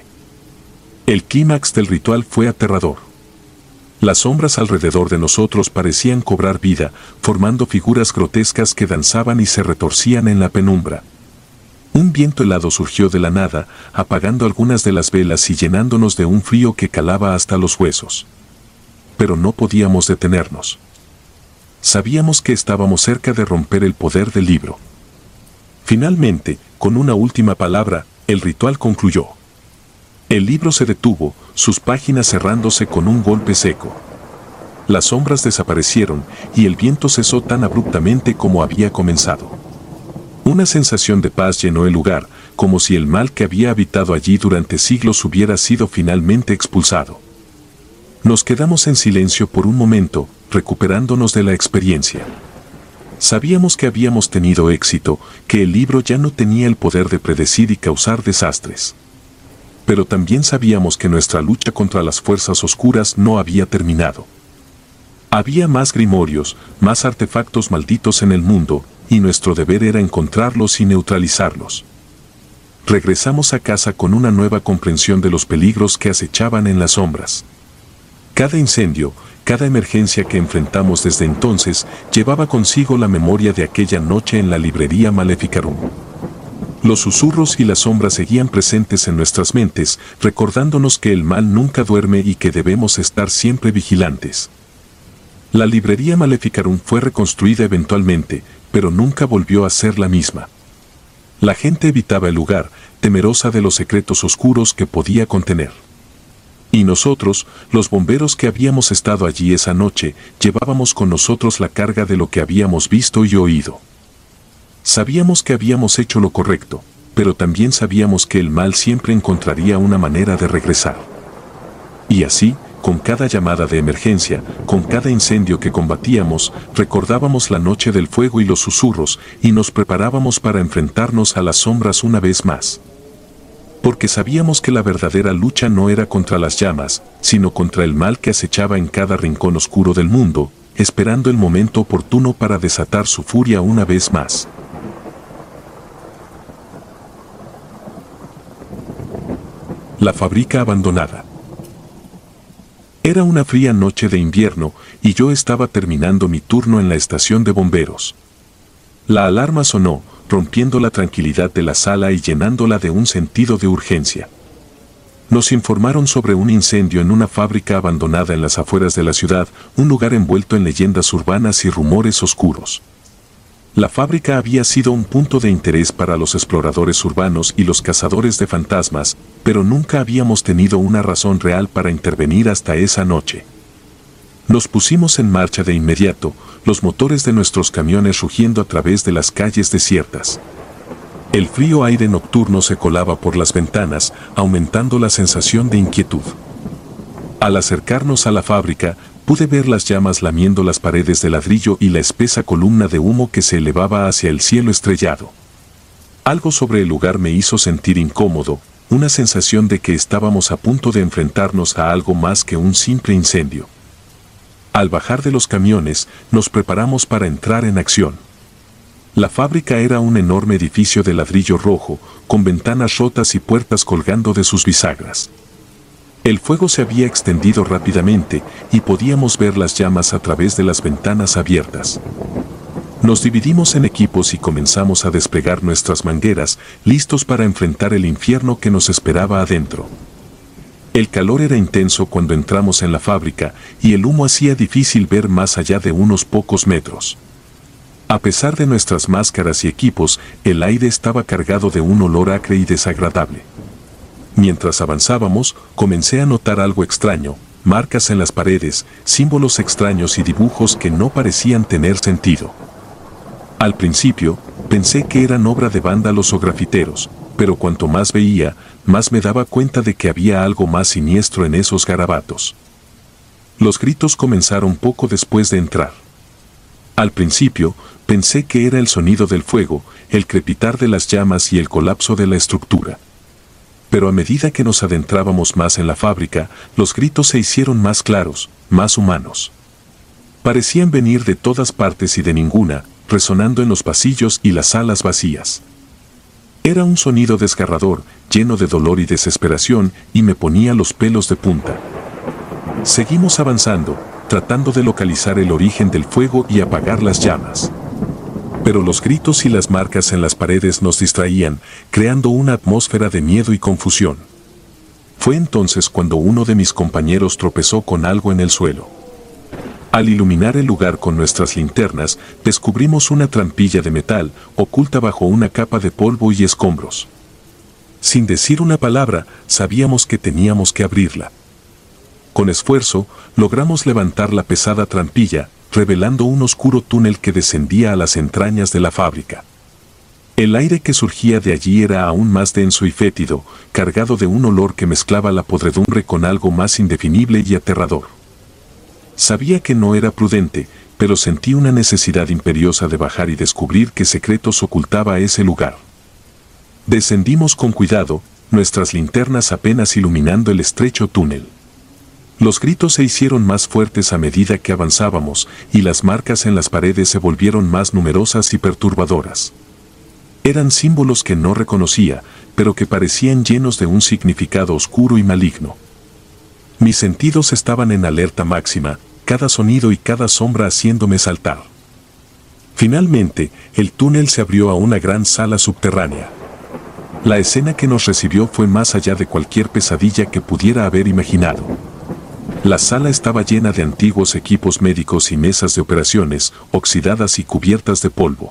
El clímax del ritual fue aterrador. Las sombras alrededor de nosotros parecían cobrar vida, formando figuras grotescas que danzaban y se retorcían en la penumbra. Un viento helado surgió de la nada, apagando algunas de las velas y llenándonos de un frío que calaba hasta los huesos. Pero no podíamos detenernos. Sabíamos que estábamos cerca de romper el poder del libro. Finalmente, con una última palabra, el ritual concluyó. El libro se detuvo, sus páginas cerrándose con un golpe seco. Las sombras desaparecieron y el viento cesó tan abruptamente como había comenzado. Una sensación de paz llenó el lugar, como si el mal que había habitado allí durante siglos hubiera sido finalmente expulsado. Nos quedamos en silencio por un momento, recuperándonos de la experiencia. Sabíamos que habíamos tenido éxito, que el libro ya no tenía el poder de predecir y causar desastres. Pero también sabíamos que nuestra lucha contra las fuerzas oscuras no había terminado. Había más grimorios, más artefactos malditos en el mundo, y nuestro deber era encontrarlos y neutralizarlos. Regresamos a casa con una nueva comprensión de los peligros que acechaban en las sombras. Cada incendio, cada emergencia que enfrentamos desde entonces, llevaba consigo la memoria de aquella noche en la librería Maleficarum. Los susurros y las sombras seguían presentes en nuestras mentes, recordándonos que el mal nunca duerme y que debemos estar siempre vigilantes. La librería Maleficarum fue reconstruida eventualmente, pero nunca volvió a ser la misma. La gente evitaba el lugar, temerosa de los secretos oscuros que podía contener. Y nosotros, los bomberos que habíamos estado allí esa noche, llevábamos con nosotros la carga de lo que habíamos visto y oído. Sabíamos que habíamos hecho lo correcto, pero también sabíamos que el mal siempre encontraría una manera de regresar. Y así, con cada llamada de emergencia, con cada incendio que combatíamos, recordábamos la noche del fuego y los susurros, y nos preparábamos para enfrentarnos a las sombras una vez más. Porque sabíamos que la verdadera lucha no era contra las llamas, sino contra el mal que acechaba en cada rincón oscuro del mundo, esperando el momento oportuno para desatar su furia una vez más. La fábrica abandonada. Era una fría noche de invierno y yo estaba terminando mi turno en la estación de bomberos. La alarma sonó, rompiendo la tranquilidad de la sala y llenándola de un sentido de urgencia. Nos informaron sobre un incendio en una fábrica abandonada en las afueras de la ciudad, un lugar envuelto en leyendas urbanas y rumores oscuros. La fábrica había sido un punto de interés para los exploradores urbanos y los cazadores de fantasmas, pero nunca habíamos tenido una razón real para intervenir hasta esa noche. Nos pusimos en marcha de inmediato, los motores de nuestros camiones rugiendo a través de las calles desiertas. El frío aire nocturno se colaba por las ventanas, aumentando la sensación de inquietud. Al acercarnos a la fábrica, pude ver las llamas lamiendo las paredes de ladrillo y la espesa columna de humo que se elevaba hacia el cielo estrellado. Algo sobre el lugar me hizo sentir incómodo, una sensación de que estábamos a punto de enfrentarnos a algo más que un simple incendio. Al bajar de los camiones, nos preparamos para entrar en acción. La fábrica era un enorme edificio de ladrillo rojo, con ventanas rotas y puertas colgando de sus bisagras. El fuego se había extendido rápidamente y podíamos ver las llamas a través de las ventanas abiertas. Nos dividimos en equipos y comenzamos a desplegar nuestras mangueras, listos para enfrentar el infierno que nos esperaba adentro. El calor era intenso cuando entramos en la fábrica y el humo hacía difícil ver más allá de unos pocos metros. A pesar de nuestras máscaras y equipos, el aire estaba cargado de un olor acre y desagradable. Mientras avanzábamos, comencé a notar algo extraño, marcas en las paredes, símbolos extraños y dibujos que no parecían tener sentido. Al principio, pensé que eran obra de vándalos o grafiteros, pero cuanto más veía, más me daba cuenta de que había algo más siniestro en esos garabatos. Los gritos comenzaron poco después de entrar. Al principio, pensé que era el sonido del fuego, el crepitar de las llamas y el colapso de la estructura. Pero a medida que nos adentrábamos más en la fábrica, los gritos se hicieron más claros, más humanos. Parecían venir de todas partes y de ninguna, resonando en los pasillos y las salas vacías. Era un sonido desgarrador, lleno de dolor y desesperación, y me ponía los pelos de punta. Seguimos avanzando, tratando de localizar el origen del fuego y apagar las llamas. Pero los gritos y las marcas en las paredes nos distraían, creando una atmósfera de miedo y confusión. Fue entonces cuando uno de mis compañeros tropezó con algo en el suelo. Al iluminar el lugar con nuestras linternas, descubrimos una trampilla de metal, oculta bajo una capa de polvo y escombros. Sin decir una palabra, sabíamos que teníamos que abrirla. Con esfuerzo, logramos levantar la pesada trampilla, revelando un oscuro túnel que descendía a las entrañas de la fábrica. El aire que surgía de allí era aún más denso y fétido, cargado de un olor que mezclaba la podredumbre con algo más indefinible y aterrador. Sabía que no era prudente, pero sentí una necesidad imperiosa de bajar y descubrir qué secretos ocultaba ese lugar. Descendimos con cuidado, nuestras linternas apenas iluminando el estrecho túnel. Los gritos se hicieron más fuertes a medida que avanzábamos, y las marcas en las paredes se volvieron más numerosas y perturbadoras. Eran símbolos que no reconocía, pero que parecían llenos de un significado oscuro y maligno. Mis sentidos estaban en alerta máxima, cada sonido y cada sombra haciéndome saltar. Finalmente, el túnel se abrió a una gran sala subterránea. La escena que nos recibió fue más allá de cualquier pesadilla que pudiera haber imaginado. La sala estaba llena de antiguos equipos médicos y mesas de operaciones, oxidadas y cubiertas de polvo.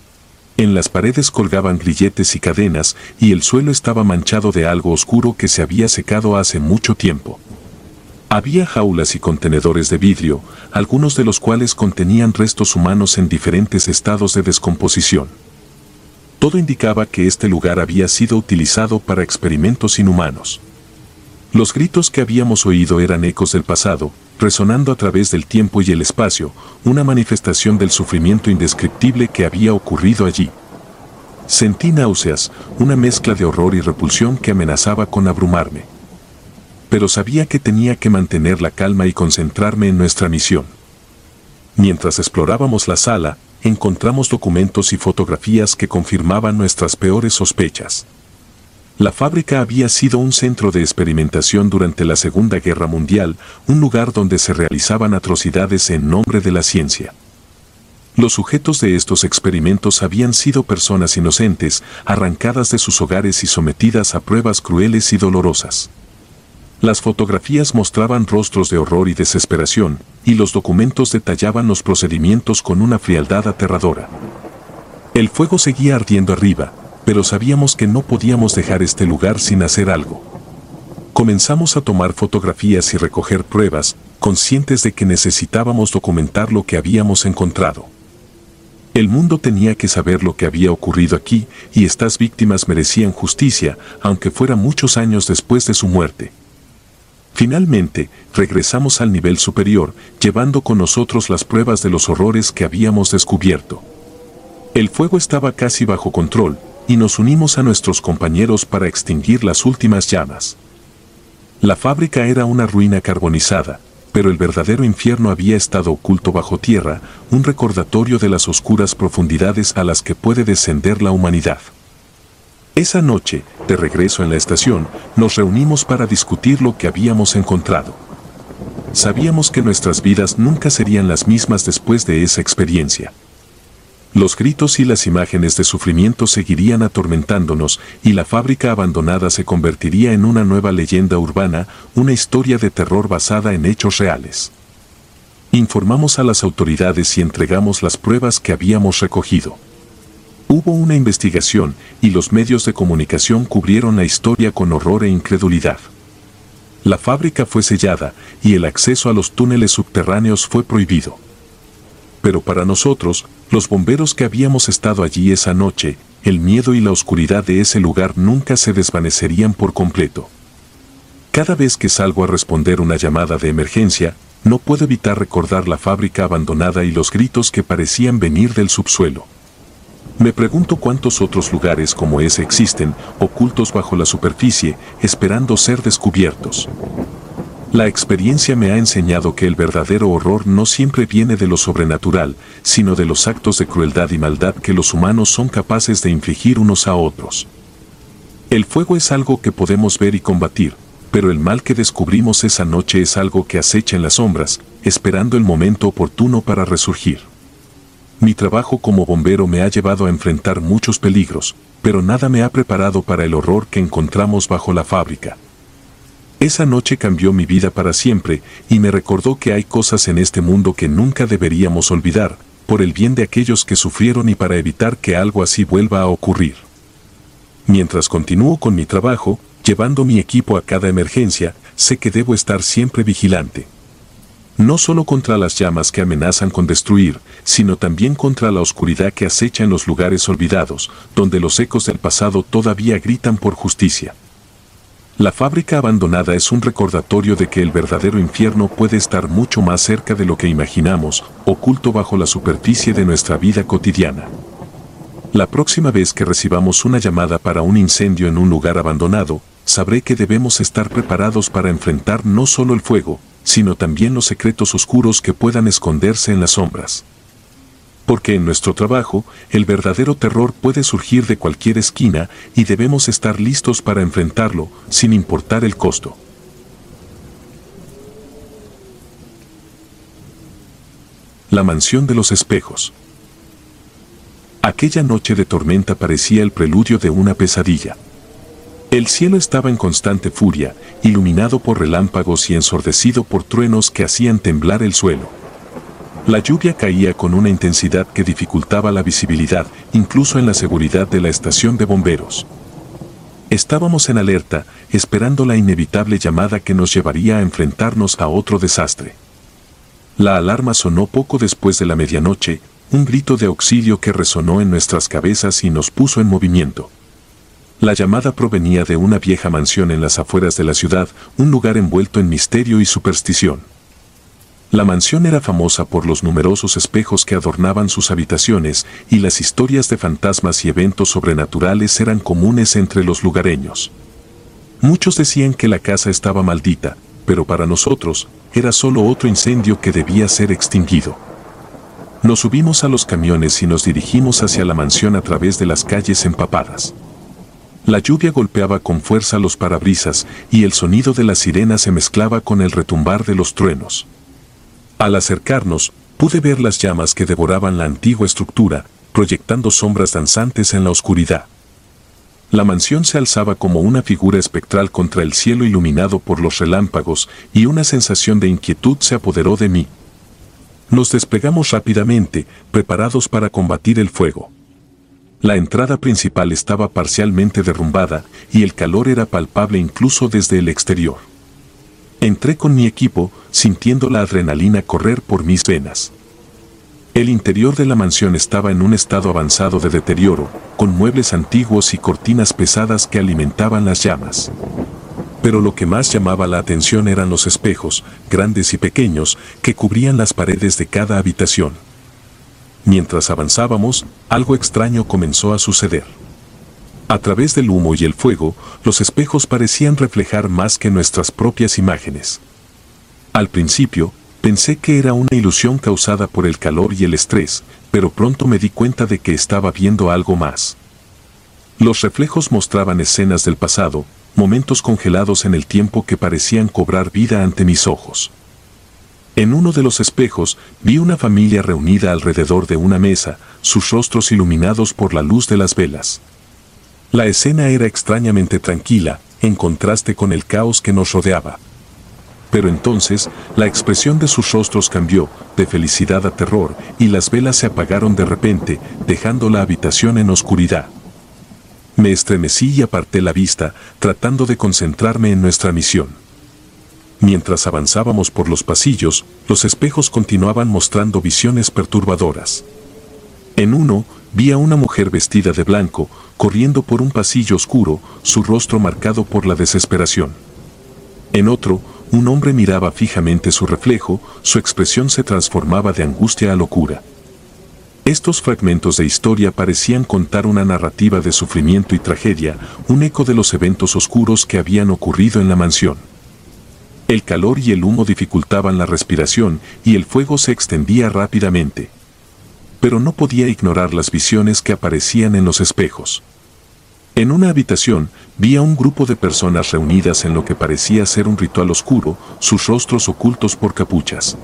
En las paredes colgaban grilletes y cadenas, y el suelo estaba manchado de algo oscuro que se había secado hace mucho tiempo. Había jaulas y contenedores de vidrio, algunos de los cuales contenían restos humanos en diferentes estados de descomposición. Todo indicaba que este lugar había sido utilizado para experimentos inhumanos. Los gritos que habíamos oído eran ecos del pasado, resonando a través del tiempo y el espacio, una manifestación del sufrimiento indescriptible que había ocurrido allí. Sentí náuseas, una mezcla de horror y repulsión que amenazaba con abrumarme. Pero sabía que tenía que mantener la calma y concentrarme en nuestra misión. Mientras explorábamos la sala, encontramos documentos y fotografías que confirmaban nuestras peores sospechas. La fábrica había sido un centro de experimentación durante la Segunda Guerra Mundial, un lugar donde se realizaban atrocidades en nombre de la ciencia. Los sujetos de estos experimentos habían sido personas inocentes, arrancadas de sus hogares y sometidas a pruebas crueles y dolorosas. Las fotografías mostraban rostros de horror y desesperación, y los documentos detallaban los procedimientos con una frialdad aterradora. El fuego seguía ardiendo arriba, pero sabíamos que no podíamos dejar este lugar sin hacer algo. Comenzamos a tomar fotografías y recoger pruebas, conscientes de que necesitábamos documentar lo que habíamos encontrado. El mundo tenía que saber lo que había ocurrido aquí, y estas víctimas merecían justicia, aunque fuera muchos años después de su muerte. Finalmente, regresamos al nivel superior, llevando con nosotros las pruebas de los horrores que habíamos descubierto. El fuego estaba casi bajo control, y nos unimos a nuestros compañeros para extinguir las últimas llamas. La fábrica era una ruina carbonizada, pero el verdadero infierno había estado oculto bajo tierra, un recordatorio de las oscuras profundidades a las que puede descender la humanidad. Esa noche, de regreso en la estación, nos reunimos para discutir lo que habíamos encontrado. Sabíamos que nuestras vidas nunca serían las mismas después de esa experiencia. Los gritos y las imágenes de sufrimiento seguirían atormentándonos, y la fábrica abandonada se convertiría en una nueva leyenda urbana, una historia de terror basada en hechos reales. Informamos a las autoridades y entregamos las pruebas que habíamos recogido. Hubo una investigación, y los medios de comunicación cubrieron la historia con horror e incredulidad. La fábrica fue sellada, y el acceso a los túneles subterráneos fue prohibido. Pero para nosotros, los bomberos que habíamos estado allí esa noche, el miedo y la oscuridad de ese lugar nunca se desvanecerían por completo. Cada vez que salgo a responder una llamada de emergencia, no puedo evitar recordar la fábrica abandonada y los gritos que parecían venir del subsuelo. Me pregunto cuántos otros lugares como ese existen, ocultos bajo la superficie, esperando ser descubiertos. La experiencia me ha enseñado que el verdadero horror no siempre viene de lo sobrenatural, sino de los actos de crueldad y maldad que los humanos son capaces de infligir unos a otros. El fuego es algo que podemos ver y combatir, pero el mal que descubrimos esa noche es algo que acecha en las sombras, esperando el momento oportuno para resurgir. Mi trabajo como bombero me ha llevado a enfrentar muchos peligros, pero nada me ha preparado para el horror que encontramos bajo la fábrica. Esa noche cambió mi vida para siempre y me recordó que hay cosas en este mundo que nunca deberíamos olvidar, por el bien de aquellos que sufrieron y para evitar que algo así vuelva a ocurrir. Mientras continúo con mi trabajo, llevando mi equipo a cada emergencia, sé que debo estar siempre vigilante. No solo contra las llamas que amenazan con destruir, sino también contra la oscuridad que acecha en los lugares olvidados, donde los ecos del pasado todavía gritan por justicia. La fábrica abandonada es un recordatorio de que el verdadero infierno puede estar mucho más cerca de lo que imaginamos, oculto bajo la superficie de nuestra vida cotidiana. La próxima vez que recibamos una llamada para un incendio en un lugar abandonado, sabré que debemos estar preparados para enfrentar no solo el fuego, sino también los secretos oscuros que puedan esconderse en las sombras. Porque en nuestro trabajo, el verdadero terror puede surgir de cualquier esquina y debemos estar listos para enfrentarlo, sin importar el costo. La mansión de los espejos. Aquella noche de tormenta parecía el preludio de una pesadilla. El cielo estaba en constante furia, iluminado por relámpagos y ensordecido por truenos que hacían temblar el suelo. La lluvia caía con una intensidad que dificultaba la visibilidad, incluso en la seguridad de la estación de bomberos. Estábamos en alerta, esperando la inevitable llamada que nos llevaría a enfrentarnos a otro desastre. La alarma sonó poco después de la medianoche, un grito de auxilio que resonó en nuestras cabezas y nos puso en movimiento. La llamada provenía de una vieja mansión en las afueras de la ciudad, un lugar envuelto en misterio y superstición. La mansión era famosa por los numerosos espejos que adornaban sus habitaciones, y las historias de fantasmas y eventos sobrenaturales eran comunes entre los lugareños. Muchos decían que la casa estaba maldita, pero para nosotros, era solo otro incendio que debía ser extinguido. Nos subimos a los camiones y nos dirigimos hacia la mansión a través de las calles empapadas. La lluvia golpeaba con fuerza los parabrisas y el sonido de la sirena se mezclaba con el retumbar de los truenos. Al acercarnos, pude ver las llamas que devoraban la antigua estructura, proyectando sombras danzantes en la oscuridad. La mansión se alzaba como una figura espectral contra el cielo iluminado por los relámpagos, y una sensación de inquietud se apoderó de mí. Nos desplegamos rápidamente, preparados para combatir el fuego. La entrada principal estaba parcialmente derrumbada, y el calor era palpable incluso desde el exterior. Entré con mi equipo, sintiendo la adrenalina correr por mis venas. El interior de la mansión estaba en un estado avanzado de deterioro, con muebles antiguos y cortinas pesadas que alimentaban las llamas. Pero lo que más llamaba la atención eran los espejos, grandes y pequeños, que cubrían las paredes de cada habitación. Mientras avanzábamos, algo extraño comenzó a suceder. A través del humo y el fuego, los espejos parecían reflejar más que nuestras propias imágenes. Al principio, pensé que era una ilusión causada por el calor y el estrés, pero pronto me di cuenta de que estaba viendo algo más. Los reflejos mostraban escenas del pasado, momentos congelados en el tiempo que parecían cobrar vida ante mis ojos. En uno de los espejos vi una familia reunida alrededor de una mesa, sus rostros iluminados por la luz de las velas. La escena era extrañamente tranquila, en contraste con el caos que nos rodeaba. Pero entonces, la expresión de sus rostros cambió, de felicidad a terror, y las velas se apagaron de repente, dejando la habitación en oscuridad. Me estremecí y aparté la vista, tratando de concentrarme en nuestra misión. Mientras avanzábamos por los pasillos, los espejos continuaban mostrando visiones perturbadoras. En uno, vi a una mujer vestida de blanco, corriendo por un pasillo oscuro, su rostro marcado por la desesperación. En otro, un hombre miraba fijamente su reflejo, su expresión se transformaba de angustia a locura. Estos fragmentos de historia parecían contar una narrativa de sufrimiento y tragedia, un eco de los eventos oscuros que habían ocurrido en la mansión. El calor y el humo dificultaban la respiración y el fuego se extendía rápidamente. Pero no podía ignorar las visiones que aparecían en los espejos. En una habitación, vi a un grupo de personas reunidas en lo que parecía ser un ritual oscuro, sus rostros ocultos por capuchas.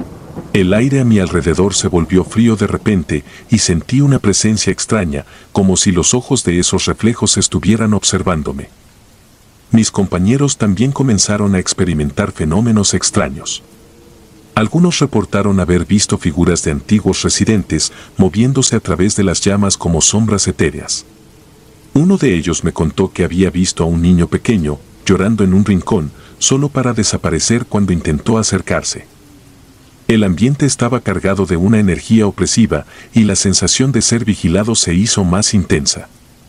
El aire a mi alrededor se volvió frío de repente y sentí una presencia extraña, como si los ojos de esos reflejos estuvieran observándome. Mis compañeros también comenzaron a experimentar fenómenos extraños. Algunos reportaron haber visto figuras de antiguos residentes moviéndose a través de las llamas como sombras etéreas. Uno de ellos me contó que había visto a un niño pequeño, llorando en un rincón, solo para desaparecer cuando intentó acercarse. El ambiente estaba cargado de una energía opresiva y la sensación de ser vigilado se hizo más intensa.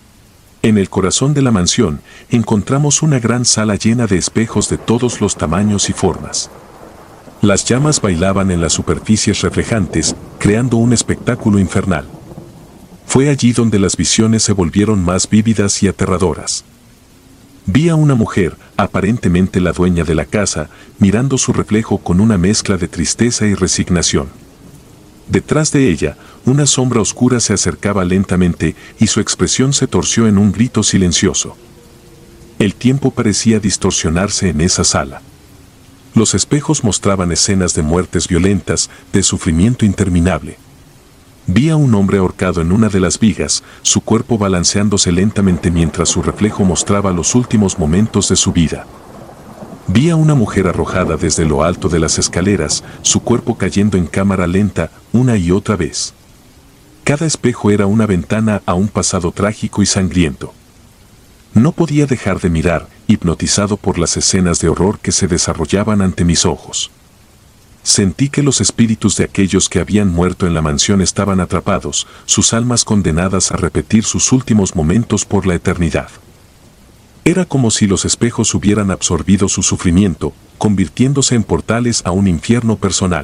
En el corazón de la mansión, encontramos una gran sala llena de espejos de todos los tamaños y formas. Las llamas bailaban en las superficies reflejantes, creando un espectáculo infernal. Fue allí donde las visiones se volvieron más vívidas y aterradoras. Vi a una mujer, aparentemente la dueña de la casa, mirando su reflejo con una mezcla de tristeza y resignación. Detrás de ella, una sombra oscura se acercaba lentamente y su expresión se torció en un grito silencioso. El tiempo parecía distorsionarse en esa sala. Los espejos mostraban escenas de muertes violentas, de sufrimiento interminable. Vi a un hombre ahorcado en una de las vigas, su cuerpo balanceándose lentamente mientras su reflejo mostraba los últimos momentos de su vida. Vi a una mujer arrojada desde lo alto de las escaleras, su cuerpo cayendo en cámara lenta, una y otra vez. Cada espejo era una ventana a un pasado trágico y sangriento. No podía dejar de mirar, hipnotizado por las escenas de horror que se desarrollaban ante mis ojos. Sentí que los espíritus de aquellos que habían muerto en la mansión estaban atrapados, sus almas condenadas a repetir sus últimos momentos por la eternidad. Era como si los espejos hubieran absorbido su sufrimiento, convirtiéndose en portales a un infierno personal.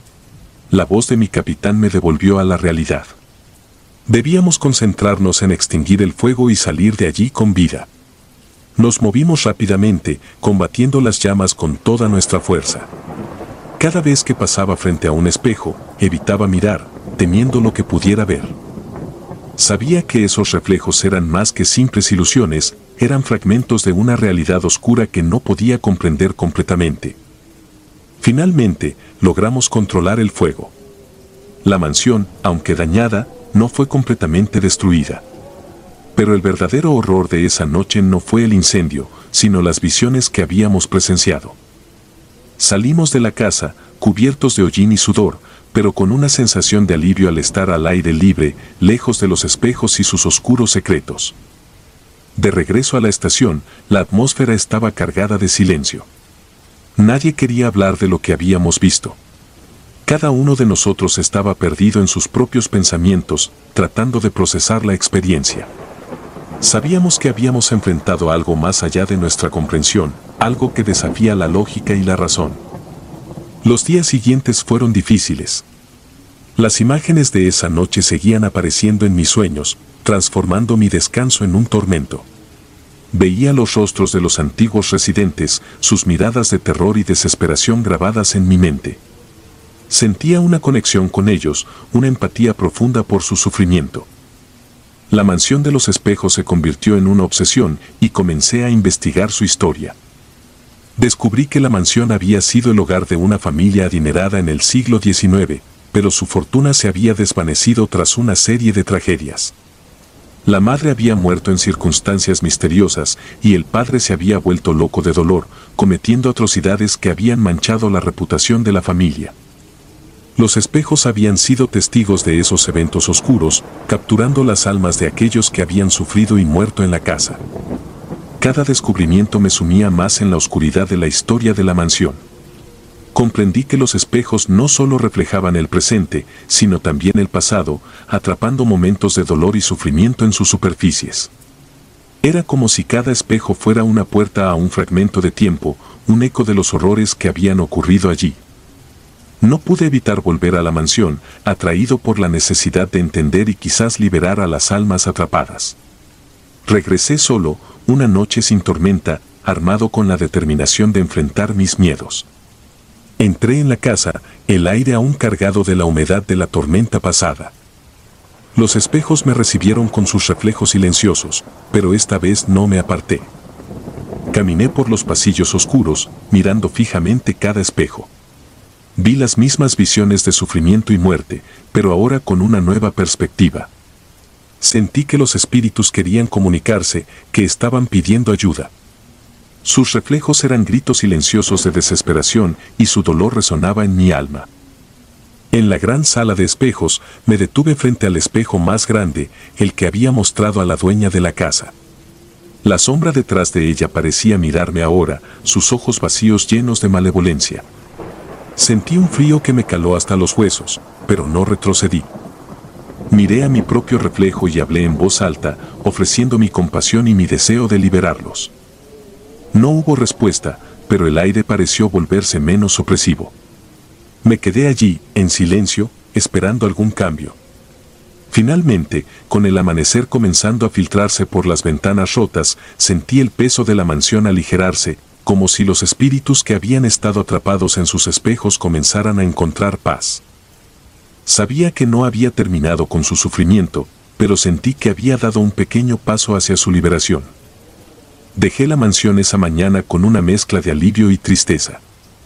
La voz de mi capitán me devolvió a la realidad. Debíamos concentrarnos en extinguir el fuego y salir de allí con vida. Nos movimos rápidamente, combatiendo las llamas con toda nuestra fuerza. Cada vez que pasaba frente a un espejo, evitaba mirar, temiendo lo que pudiera ver. Sabía que esos reflejos eran más que simples ilusiones, eran fragmentos de una realidad oscura que no podía comprender completamente. Finalmente, logramos controlar el fuego. La mansión, aunque dañada, no fue completamente destruida. Pero el verdadero horror de esa noche no fue el incendio, sino las visiones que habíamos presenciado. Salimos de la casa, cubiertos de hollín y sudor, pero con una sensación de alivio al estar al aire libre, lejos de los espejos y sus oscuros secretos. De regreso a la estación, la atmósfera estaba cargada de silencio. Nadie quería hablar de lo que habíamos visto. Cada uno de nosotros estaba perdido en sus propios pensamientos, tratando de procesar la experiencia. Sabíamos que habíamos enfrentado algo más allá de nuestra comprensión, algo que desafía la lógica y la razón. Los días siguientes fueron difíciles. Las imágenes de esa noche seguían apareciendo en mis sueños, transformando mi descanso en un tormento. Veía los rostros de los antiguos residentes, sus miradas de terror y desesperación grabadas en mi mente. Sentía una conexión con ellos, una empatía profunda por su sufrimiento. La mansión de los espejos se convirtió en una obsesión y comencé a investigar su historia. Descubrí que la mansión había sido el hogar de una familia adinerada en el siglo diecinueve, pero su fortuna se había desvanecido tras una serie de tragedias. La madre había muerto en circunstancias misteriosas y el padre se había vuelto loco de dolor, cometiendo atrocidades que habían manchado la reputación de la familia. Los espejos habían sido testigos de esos eventos oscuros, capturando las almas de aquellos que habían sufrido y muerto en la casa. Cada descubrimiento me sumía más en la oscuridad de la historia de la mansión. Comprendí que los espejos no solo reflejaban el presente, sino también el pasado, atrapando momentos de dolor y sufrimiento en sus superficies. Era como si cada espejo fuera una puerta a un fragmento de tiempo, un eco de los horrores que habían ocurrido allí. No pude evitar volver a la mansión, atraído por la necesidad de entender y quizás liberar a las almas atrapadas. Regresé solo, una noche sin tormenta, armado con la determinación de enfrentar mis miedos. Entré en la casa, el aire aún cargado de la humedad de la tormenta pasada. Los espejos me recibieron con sus reflejos silenciosos, pero esta vez no me aparté. Caminé por los pasillos oscuros, mirando fijamente cada espejo. Vi las mismas visiones de sufrimiento y muerte, pero ahora con una nueva perspectiva. Sentí que los espíritus querían comunicarse, que estaban pidiendo ayuda. Sus reflejos eran gritos silenciosos de desesperación y su dolor resonaba en mi alma. En la gran sala de espejos, me detuve frente al espejo más grande, el que había mostrado a la dueña de la casa. La sombra detrás de ella parecía mirarme ahora, sus ojos vacíos llenos de malevolencia. Sentí un frío que me caló hasta los huesos, pero no retrocedí. Miré a mi propio reflejo y hablé en voz alta, ofreciendo mi compasión y mi deseo de liberarlos. No hubo respuesta, pero el aire pareció volverse menos opresivo. Me quedé allí, en silencio, esperando algún cambio. Finalmente, con el amanecer comenzando a filtrarse por las ventanas rotas, sentí el peso de la mansión aligerarse, como si los espíritus que habían estado atrapados en sus espejos comenzaran a encontrar paz. Sabía que no había terminado con su sufrimiento, pero sentí que había dado un pequeño paso hacia su liberación. Dejé la mansión esa mañana con una mezcla de alivio y tristeza.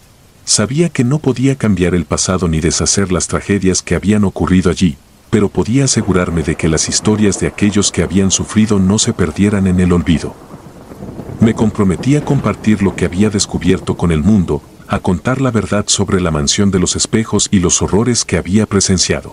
Sabía que no podía cambiar el pasado ni deshacer las tragedias que habían ocurrido allí, pero podía asegurarme de que las historias de aquellos que habían sufrido no se perdieran en el olvido. Me comprometí a compartir lo que había descubierto con el mundo, a contar la verdad sobre la mansión de los espejos y los horrores que había presenciado.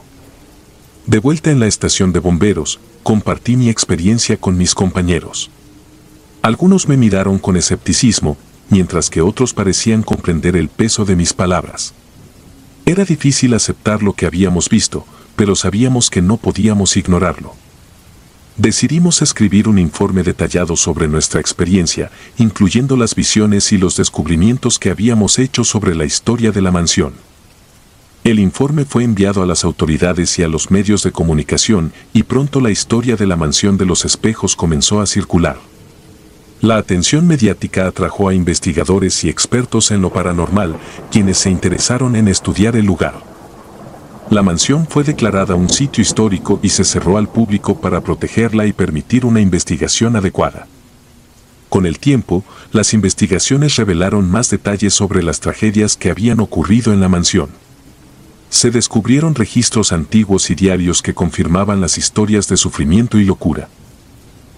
De vuelta en la estación de bomberos, compartí mi experiencia con mis compañeros. Algunos me miraron con escepticismo, mientras que otros parecían comprender el peso de mis palabras. Era difícil aceptar lo que habíamos visto, pero sabíamos que no podíamos ignorarlo. Decidimos escribir un informe detallado sobre nuestra experiencia, incluyendo las visiones y los descubrimientos que habíamos hecho sobre la historia de la mansión. El informe fue enviado a las autoridades y a los medios de comunicación, y pronto la historia de la mansión de los espejos comenzó a circular. La atención mediática atrajo a investigadores y expertos en lo paranormal, quienes se interesaron en estudiar el lugar. La mansión fue declarada un sitio histórico y se cerró al público para protegerla y permitir una investigación adecuada. Con el tiempo, las investigaciones revelaron más detalles sobre las tragedias que habían ocurrido en la mansión. Se descubrieron registros antiguos y diarios que confirmaban las historias de sufrimiento y locura.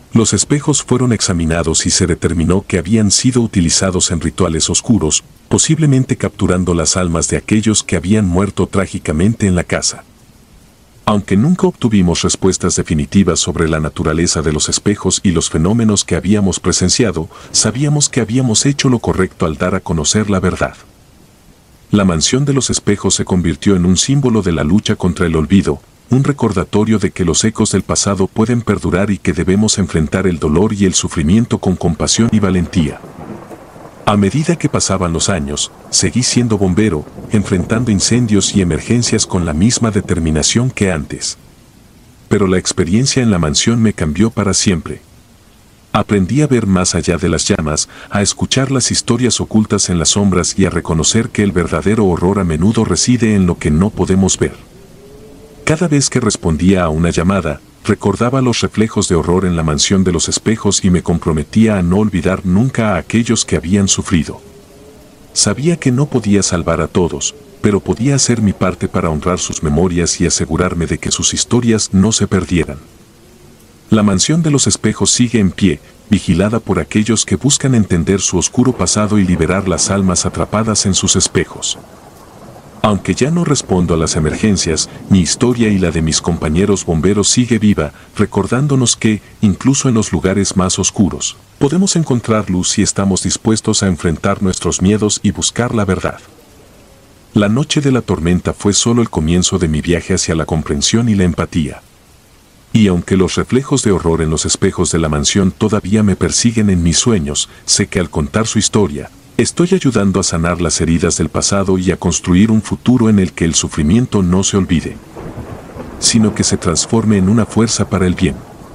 Los espejos fueron examinados y se determinó que habían sido utilizados en rituales oscuros, posiblemente capturando las almas de aquellos que habían muerto trágicamente en la casa. Aunque nunca obtuvimos respuestas definitivas sobre la naturaleza de los espejos y los fenómenos que habíamos presenciado, sabíamos que habíamos hecho lo correcto al dar a conocer la verdad. La mansión de los espejos se convirtió en un símbolo de la lucha contra el olvido, un recordatorio de que los ecos del pasado pueden perdurar y que debemos enfrentar el dolor y el sufrimiento con compasión y valentía. A medida que pasaban los años, seguí siendo bombero, enfrentando incendios y emergencias con la misma determinación que antes. Pero la experiencia en la mansión me cambió para siempre. Aprendí a ver más allá de las llamas, a escuchar las historias ocultas en las sombras y a reconocer que el verdadero horror a menudo reside en lo que no podemos ver. Cada vez que respondía a una llamada, recordaba los reflejos de horror en la mansión de los espejos y me comprometía a no olvidar nunca a aquellos que habían sufrido. Sabía que no podía salvar a todos, pero podía hacer mi parte para honrar sus memorias y asegurarme de que sus historias no se perdieran. La mansión de los espejos sigue en pie, vigilada por aquellos que buscan entender su oscuro pasado y liberar las almas atrapadas en sus espejos. Aunque ya no respondo a las emergencias, mi historia y la de mis compañeros bomberos sigue viva, recordándonos que, incluso en los lugares más oscuros, podemos encontrar luz si estamos dispuestos a enfrentar nuestros miedos y buscar la verdad. La noche de la tormenta fue solo el comienzo de mi viaje hacia la comprensión y la empatía. Y aunque los reflejos de horror en los espejos de la mansión todavía me persiguen en mis sueños, sé que al contar su historia, estoy ayudando a sanar las heridas del pasado y a construir un futuro en el que el sufrimiento no se olvide, sino que se transforme en una fuerza para el bien.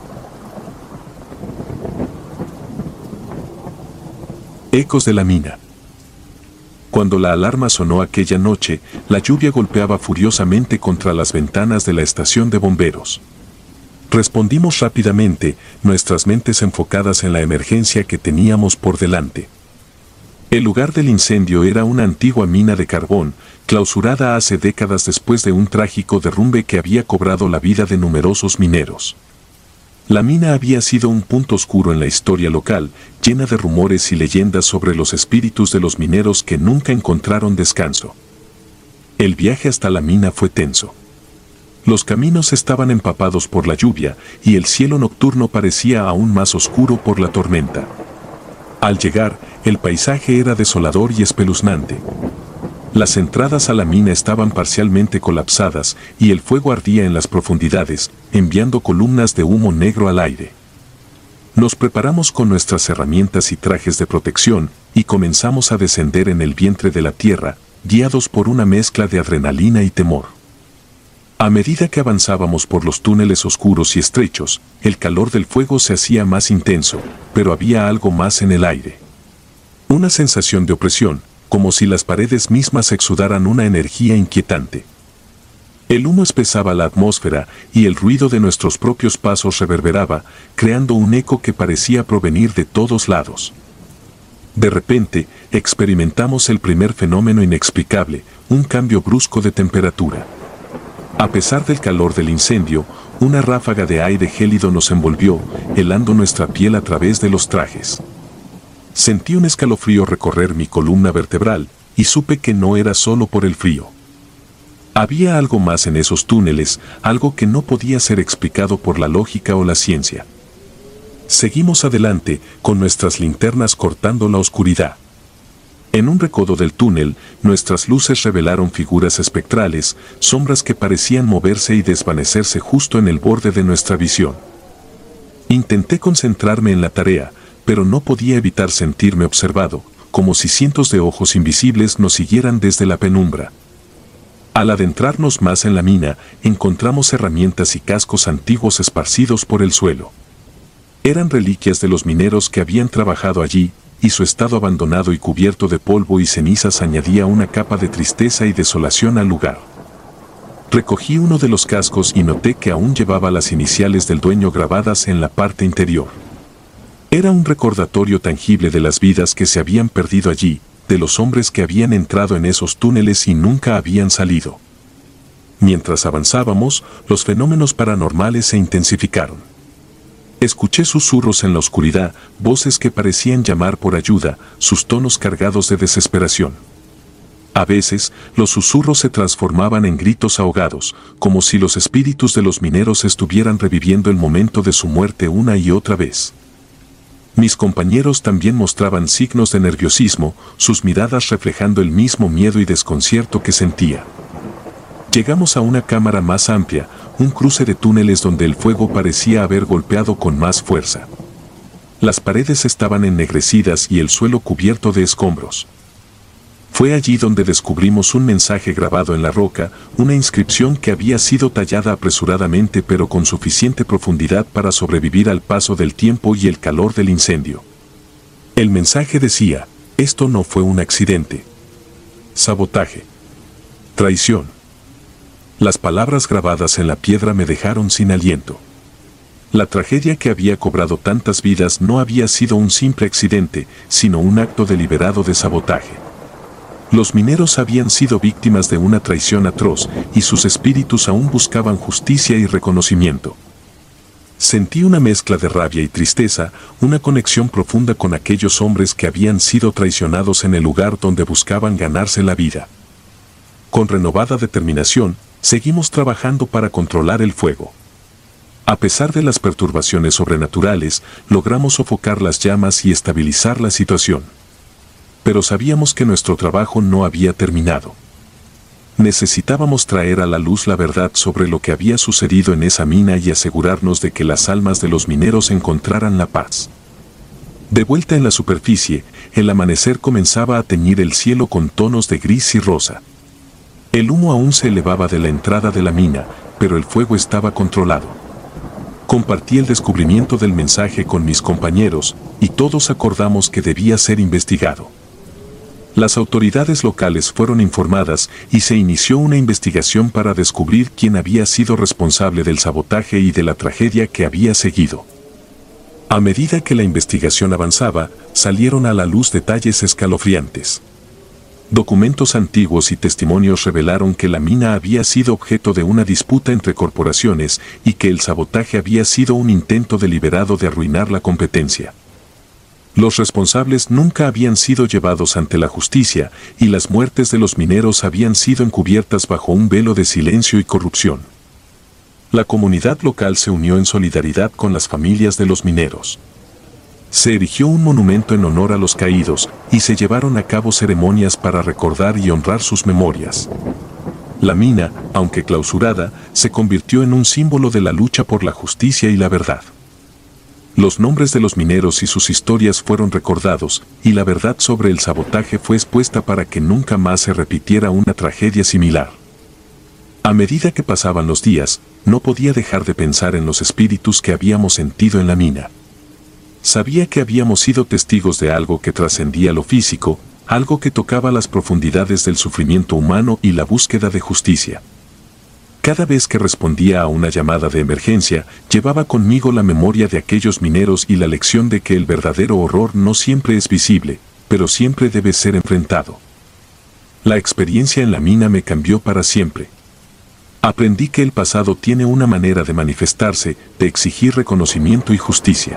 Ecos de la mina. Cuando la alarma sonó aquella noche, la lluvia golpeaba furiosamente contra las ventanas de la estación de bomberos. Respondimos rápidamente, nuestras mentes enfocadas en la emergencia que teníamos por delante. El lugar del incendio era una antigua mina de carbón, clausurada hace décadas después de un trágico derrumbe que había cobrado la vida de numerosos mineros. La mina había sido un punto oscuro en la historia local, llena de rumores y leyendas sobre los espíritus de los mineros que nunca encontraron descanso. El viaje hasta la mina fue tenso. Los caminos estaban empapados por la lluvia y el cielo nocturno parecía aún más oscuro por la tormenta. Al llegar, el paisaje era desolador y espeluznante. Las entradas a la mina estaban parcialmente colapsadas y el fuego ardía en las profundidades, enviando columnas de humo negro al aire. Nos preparamos con nuestras herramientas y trajes de protección y comenzamos a descender en el vientre de la tierra, guiados por una mezcla de adrenalina y temor. A medida que avanzábamos por los túneles oscuros y estrechos, el calor del fuego se hacía más intenso, pero había algo más en el aire. Una sensación de opresión, como si las paredes mismas exudaran una energía inquietante. El humo espesaba la atmósfera y el ruido de nuestros propios pasos reverberaba, creando un eco que parecía provenir de todos lados. De repente, experimentamos el primer fenómeno inexplicable, un cambio brusco de temperatura. A pesar del calor del incendio, una ráfaga de aire gélido nos envolvió, helando nuestra piel a través de los trajes. Sentí un escalofrío recorrer mi columna vertebral, y supe que no era solo por el frío. Había algo más en esos túneles, algo que no podía ser explicado por la lógica o la ciencia. Seguimos adelante, con nuestras linternas cortando la oscuridad. En un recodo del túnel, nuestras luces revelaron figuras espectrales, sombras que parecían moverse y desvanecerse justo en el borde de nuestra visión. Intenté concentrarme en la tarea, pero no podía evitar sentirme observado, como si cientos de ojos invisibles nos siguieran desde la penumbra. Al adentrarnos más en la mina, encontramos herramientas y cascos antiguos esparcidos por el suelo. Eran reliquias de los mineros que habían trabajado allí, y su estado abandonado y cubierto de polvo y cenizas añadía una capa de tristeza y desolación al lugar. Recogí uno de los cascos y noté que aún llevaba las iniciales del dueño grabadas en la parte interior. Era un recordatorio tangible de las vidas que se habían perdido allí, de los hombres que habían entrado en esos túneles y nunca habían salido. Mientras avanzábamos, los fenómenos paranormales se intensificaron. Escuché susurros en la oscuridad, voces que parecían llamar por ayuda, sus tonos cargados de desesperación. A veces, los susurros se transformaban en gritos ahogados, como si los espíritus de los mineros estuvieran reviviendo el momento de su muerte una y otra vez. Mis compañeros también mostraban signos de nerviosismo, sus miradas reflejando el mismo miedo y desconcierto que sentía. Llegamos a una cámara más amplia, un cruce de túneles donde el fuego parecía haber golpeado con más fuerza. Las paredes estaban ennegrecidas y el suelo cubierto de escombros. Fue allí donde descubrimos un mensaje grabado en la roca, una inscripción que había sido tallada apresuradamente pero con suficiente profundidad para sobrevivir al paso del tiempo y el calor del incendio. El mensaje decía: esto no fue un accidente. Sabotaje. Traición. Las palabras grabadas en la piedra me dejaron sin aliento. La tragedia que había cobrado tantas vidas no había sido un simple accidente, sino un acto deliberado de sabotaje. Los mineros habían sido víctimas de una traición atroz y sus espíritus aún buscaban justicia y reconocimiento. Sentí una mezcla de rabia y tristeza, una conexión profunda con aquellos hombres que habían sido traicionados en el lugar donde buscaban ganarse la vida. Con renovada determinación, seguimos trabajando para controlar el fuego. A pesar de las perturbaciones sobrenaturales, logramos sofocar las llamas y estabilizar la situación. Pero sabíamos que nuestro trabajo no había terminado. Necesitábamos traer a la luz la verdad sobre lo que había sucedido en esa mina y asegurarnos de que las almas de los mineros encontraran la paz. De vuelta en la superficie, el amanecer comenzaba a teñir el cielo con tonos de gris y rosa. El humo aún se elevaba de la entrada de la mina, pero el fuego estaba controlado. Compartí el descubrimiento del mensaje con mis compañeros, y todos acordamos que debía ser investigado. Las autoridades locales fueron informadas y se inició una investigación para descubrir quién había sido responsable del sabotaje y de la tragedia que había seguido. A medida que la investigación avanzaba, salieron a la luz detalles escalofriantes. Documentos antiguos y testimonios revelaron que la mina había sido objeto de una disputa entre corporaciones y que el sabotaje había sido un intento deliberado de arruinar la competencia. Los responsables nunca habían sido llevados ante la justicia y las muertes de los mineros habían sido encubiertas bajo un velo de silencio y corrupción. La comunidad local se unió en solidaridad con las familias de los mineros. Se erigió un monumento en honor a los caídos y se llevaron a cabo ceremonias para recordar y honrar sus memorias. La mina, aunque clausurada, se convirtió en un símbolo de la lucha por la justicia y la verdad. Los nombres de los mineros y sus historias fueron recordados, y la verdad sobre el sabotaje fue expuesta para que nunca más se repitiera una tragedia similar. A medida que pasaban los días, no podía dejar de pensar en los espíritus que habíamos sentido en la mina. Sabía que habíamos sido testigos de algo que trascendía lo físico, algo que tocaba las profundidades del sufrimiento humano y la búsqueda de justicia. Cada vez que respondía a una llamada de emergencia, llevaba conmigo la memoria de aquellos mineros y la lección de que el verdadero horror no siempre es visible, pero siempre debe ser enfrentado. La experiencia en la mina me cambió para siempre. Aprendí que el pasado tiene una manera de manifestarse, de exigir reconocimiento y justicia.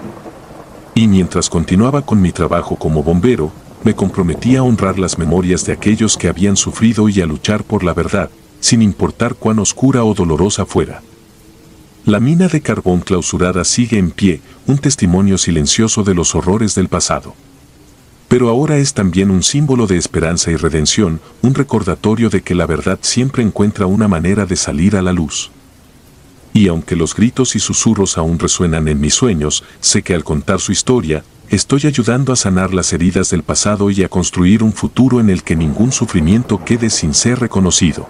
Y mientras continuaba con mi trabajo como bombero, me comprometí a honrar las memorias de aquellos que habían sufrido y a luchar por la verdad, sin importar cuán oscura o dolorosa fuera. La mina de carbón clausurada sigue en pie, un testimonio silencioso de los horrores del pasado. Pero ahora es también un símbolo de esperanza y redención, un recordatorio de que la verdad siempre encuentra una manera de salir a la luz. Y aunque los gritos y susurros aún resuenan en mis sueños, sé que al contar su historia, estoy ayudando a sanar las heridas del pasado y a construir un futuro en el que ningún sufrimiento quede sin ser reconocido.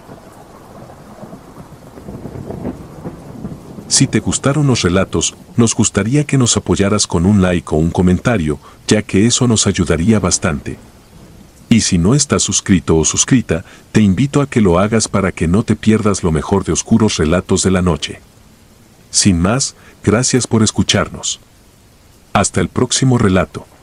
Si te gustaron los relatos, nos gustaría que nos apoyaras con un like o un comentario, ya que eso nos ayudaría bastante. Y si no estás suscrito o suscrita, te invito a que lo hagas para que no te pierdas lo mejor de Oscuros Relatos de la Noche. Sin más, gracias por escucharnos. Hasta el próximo relato.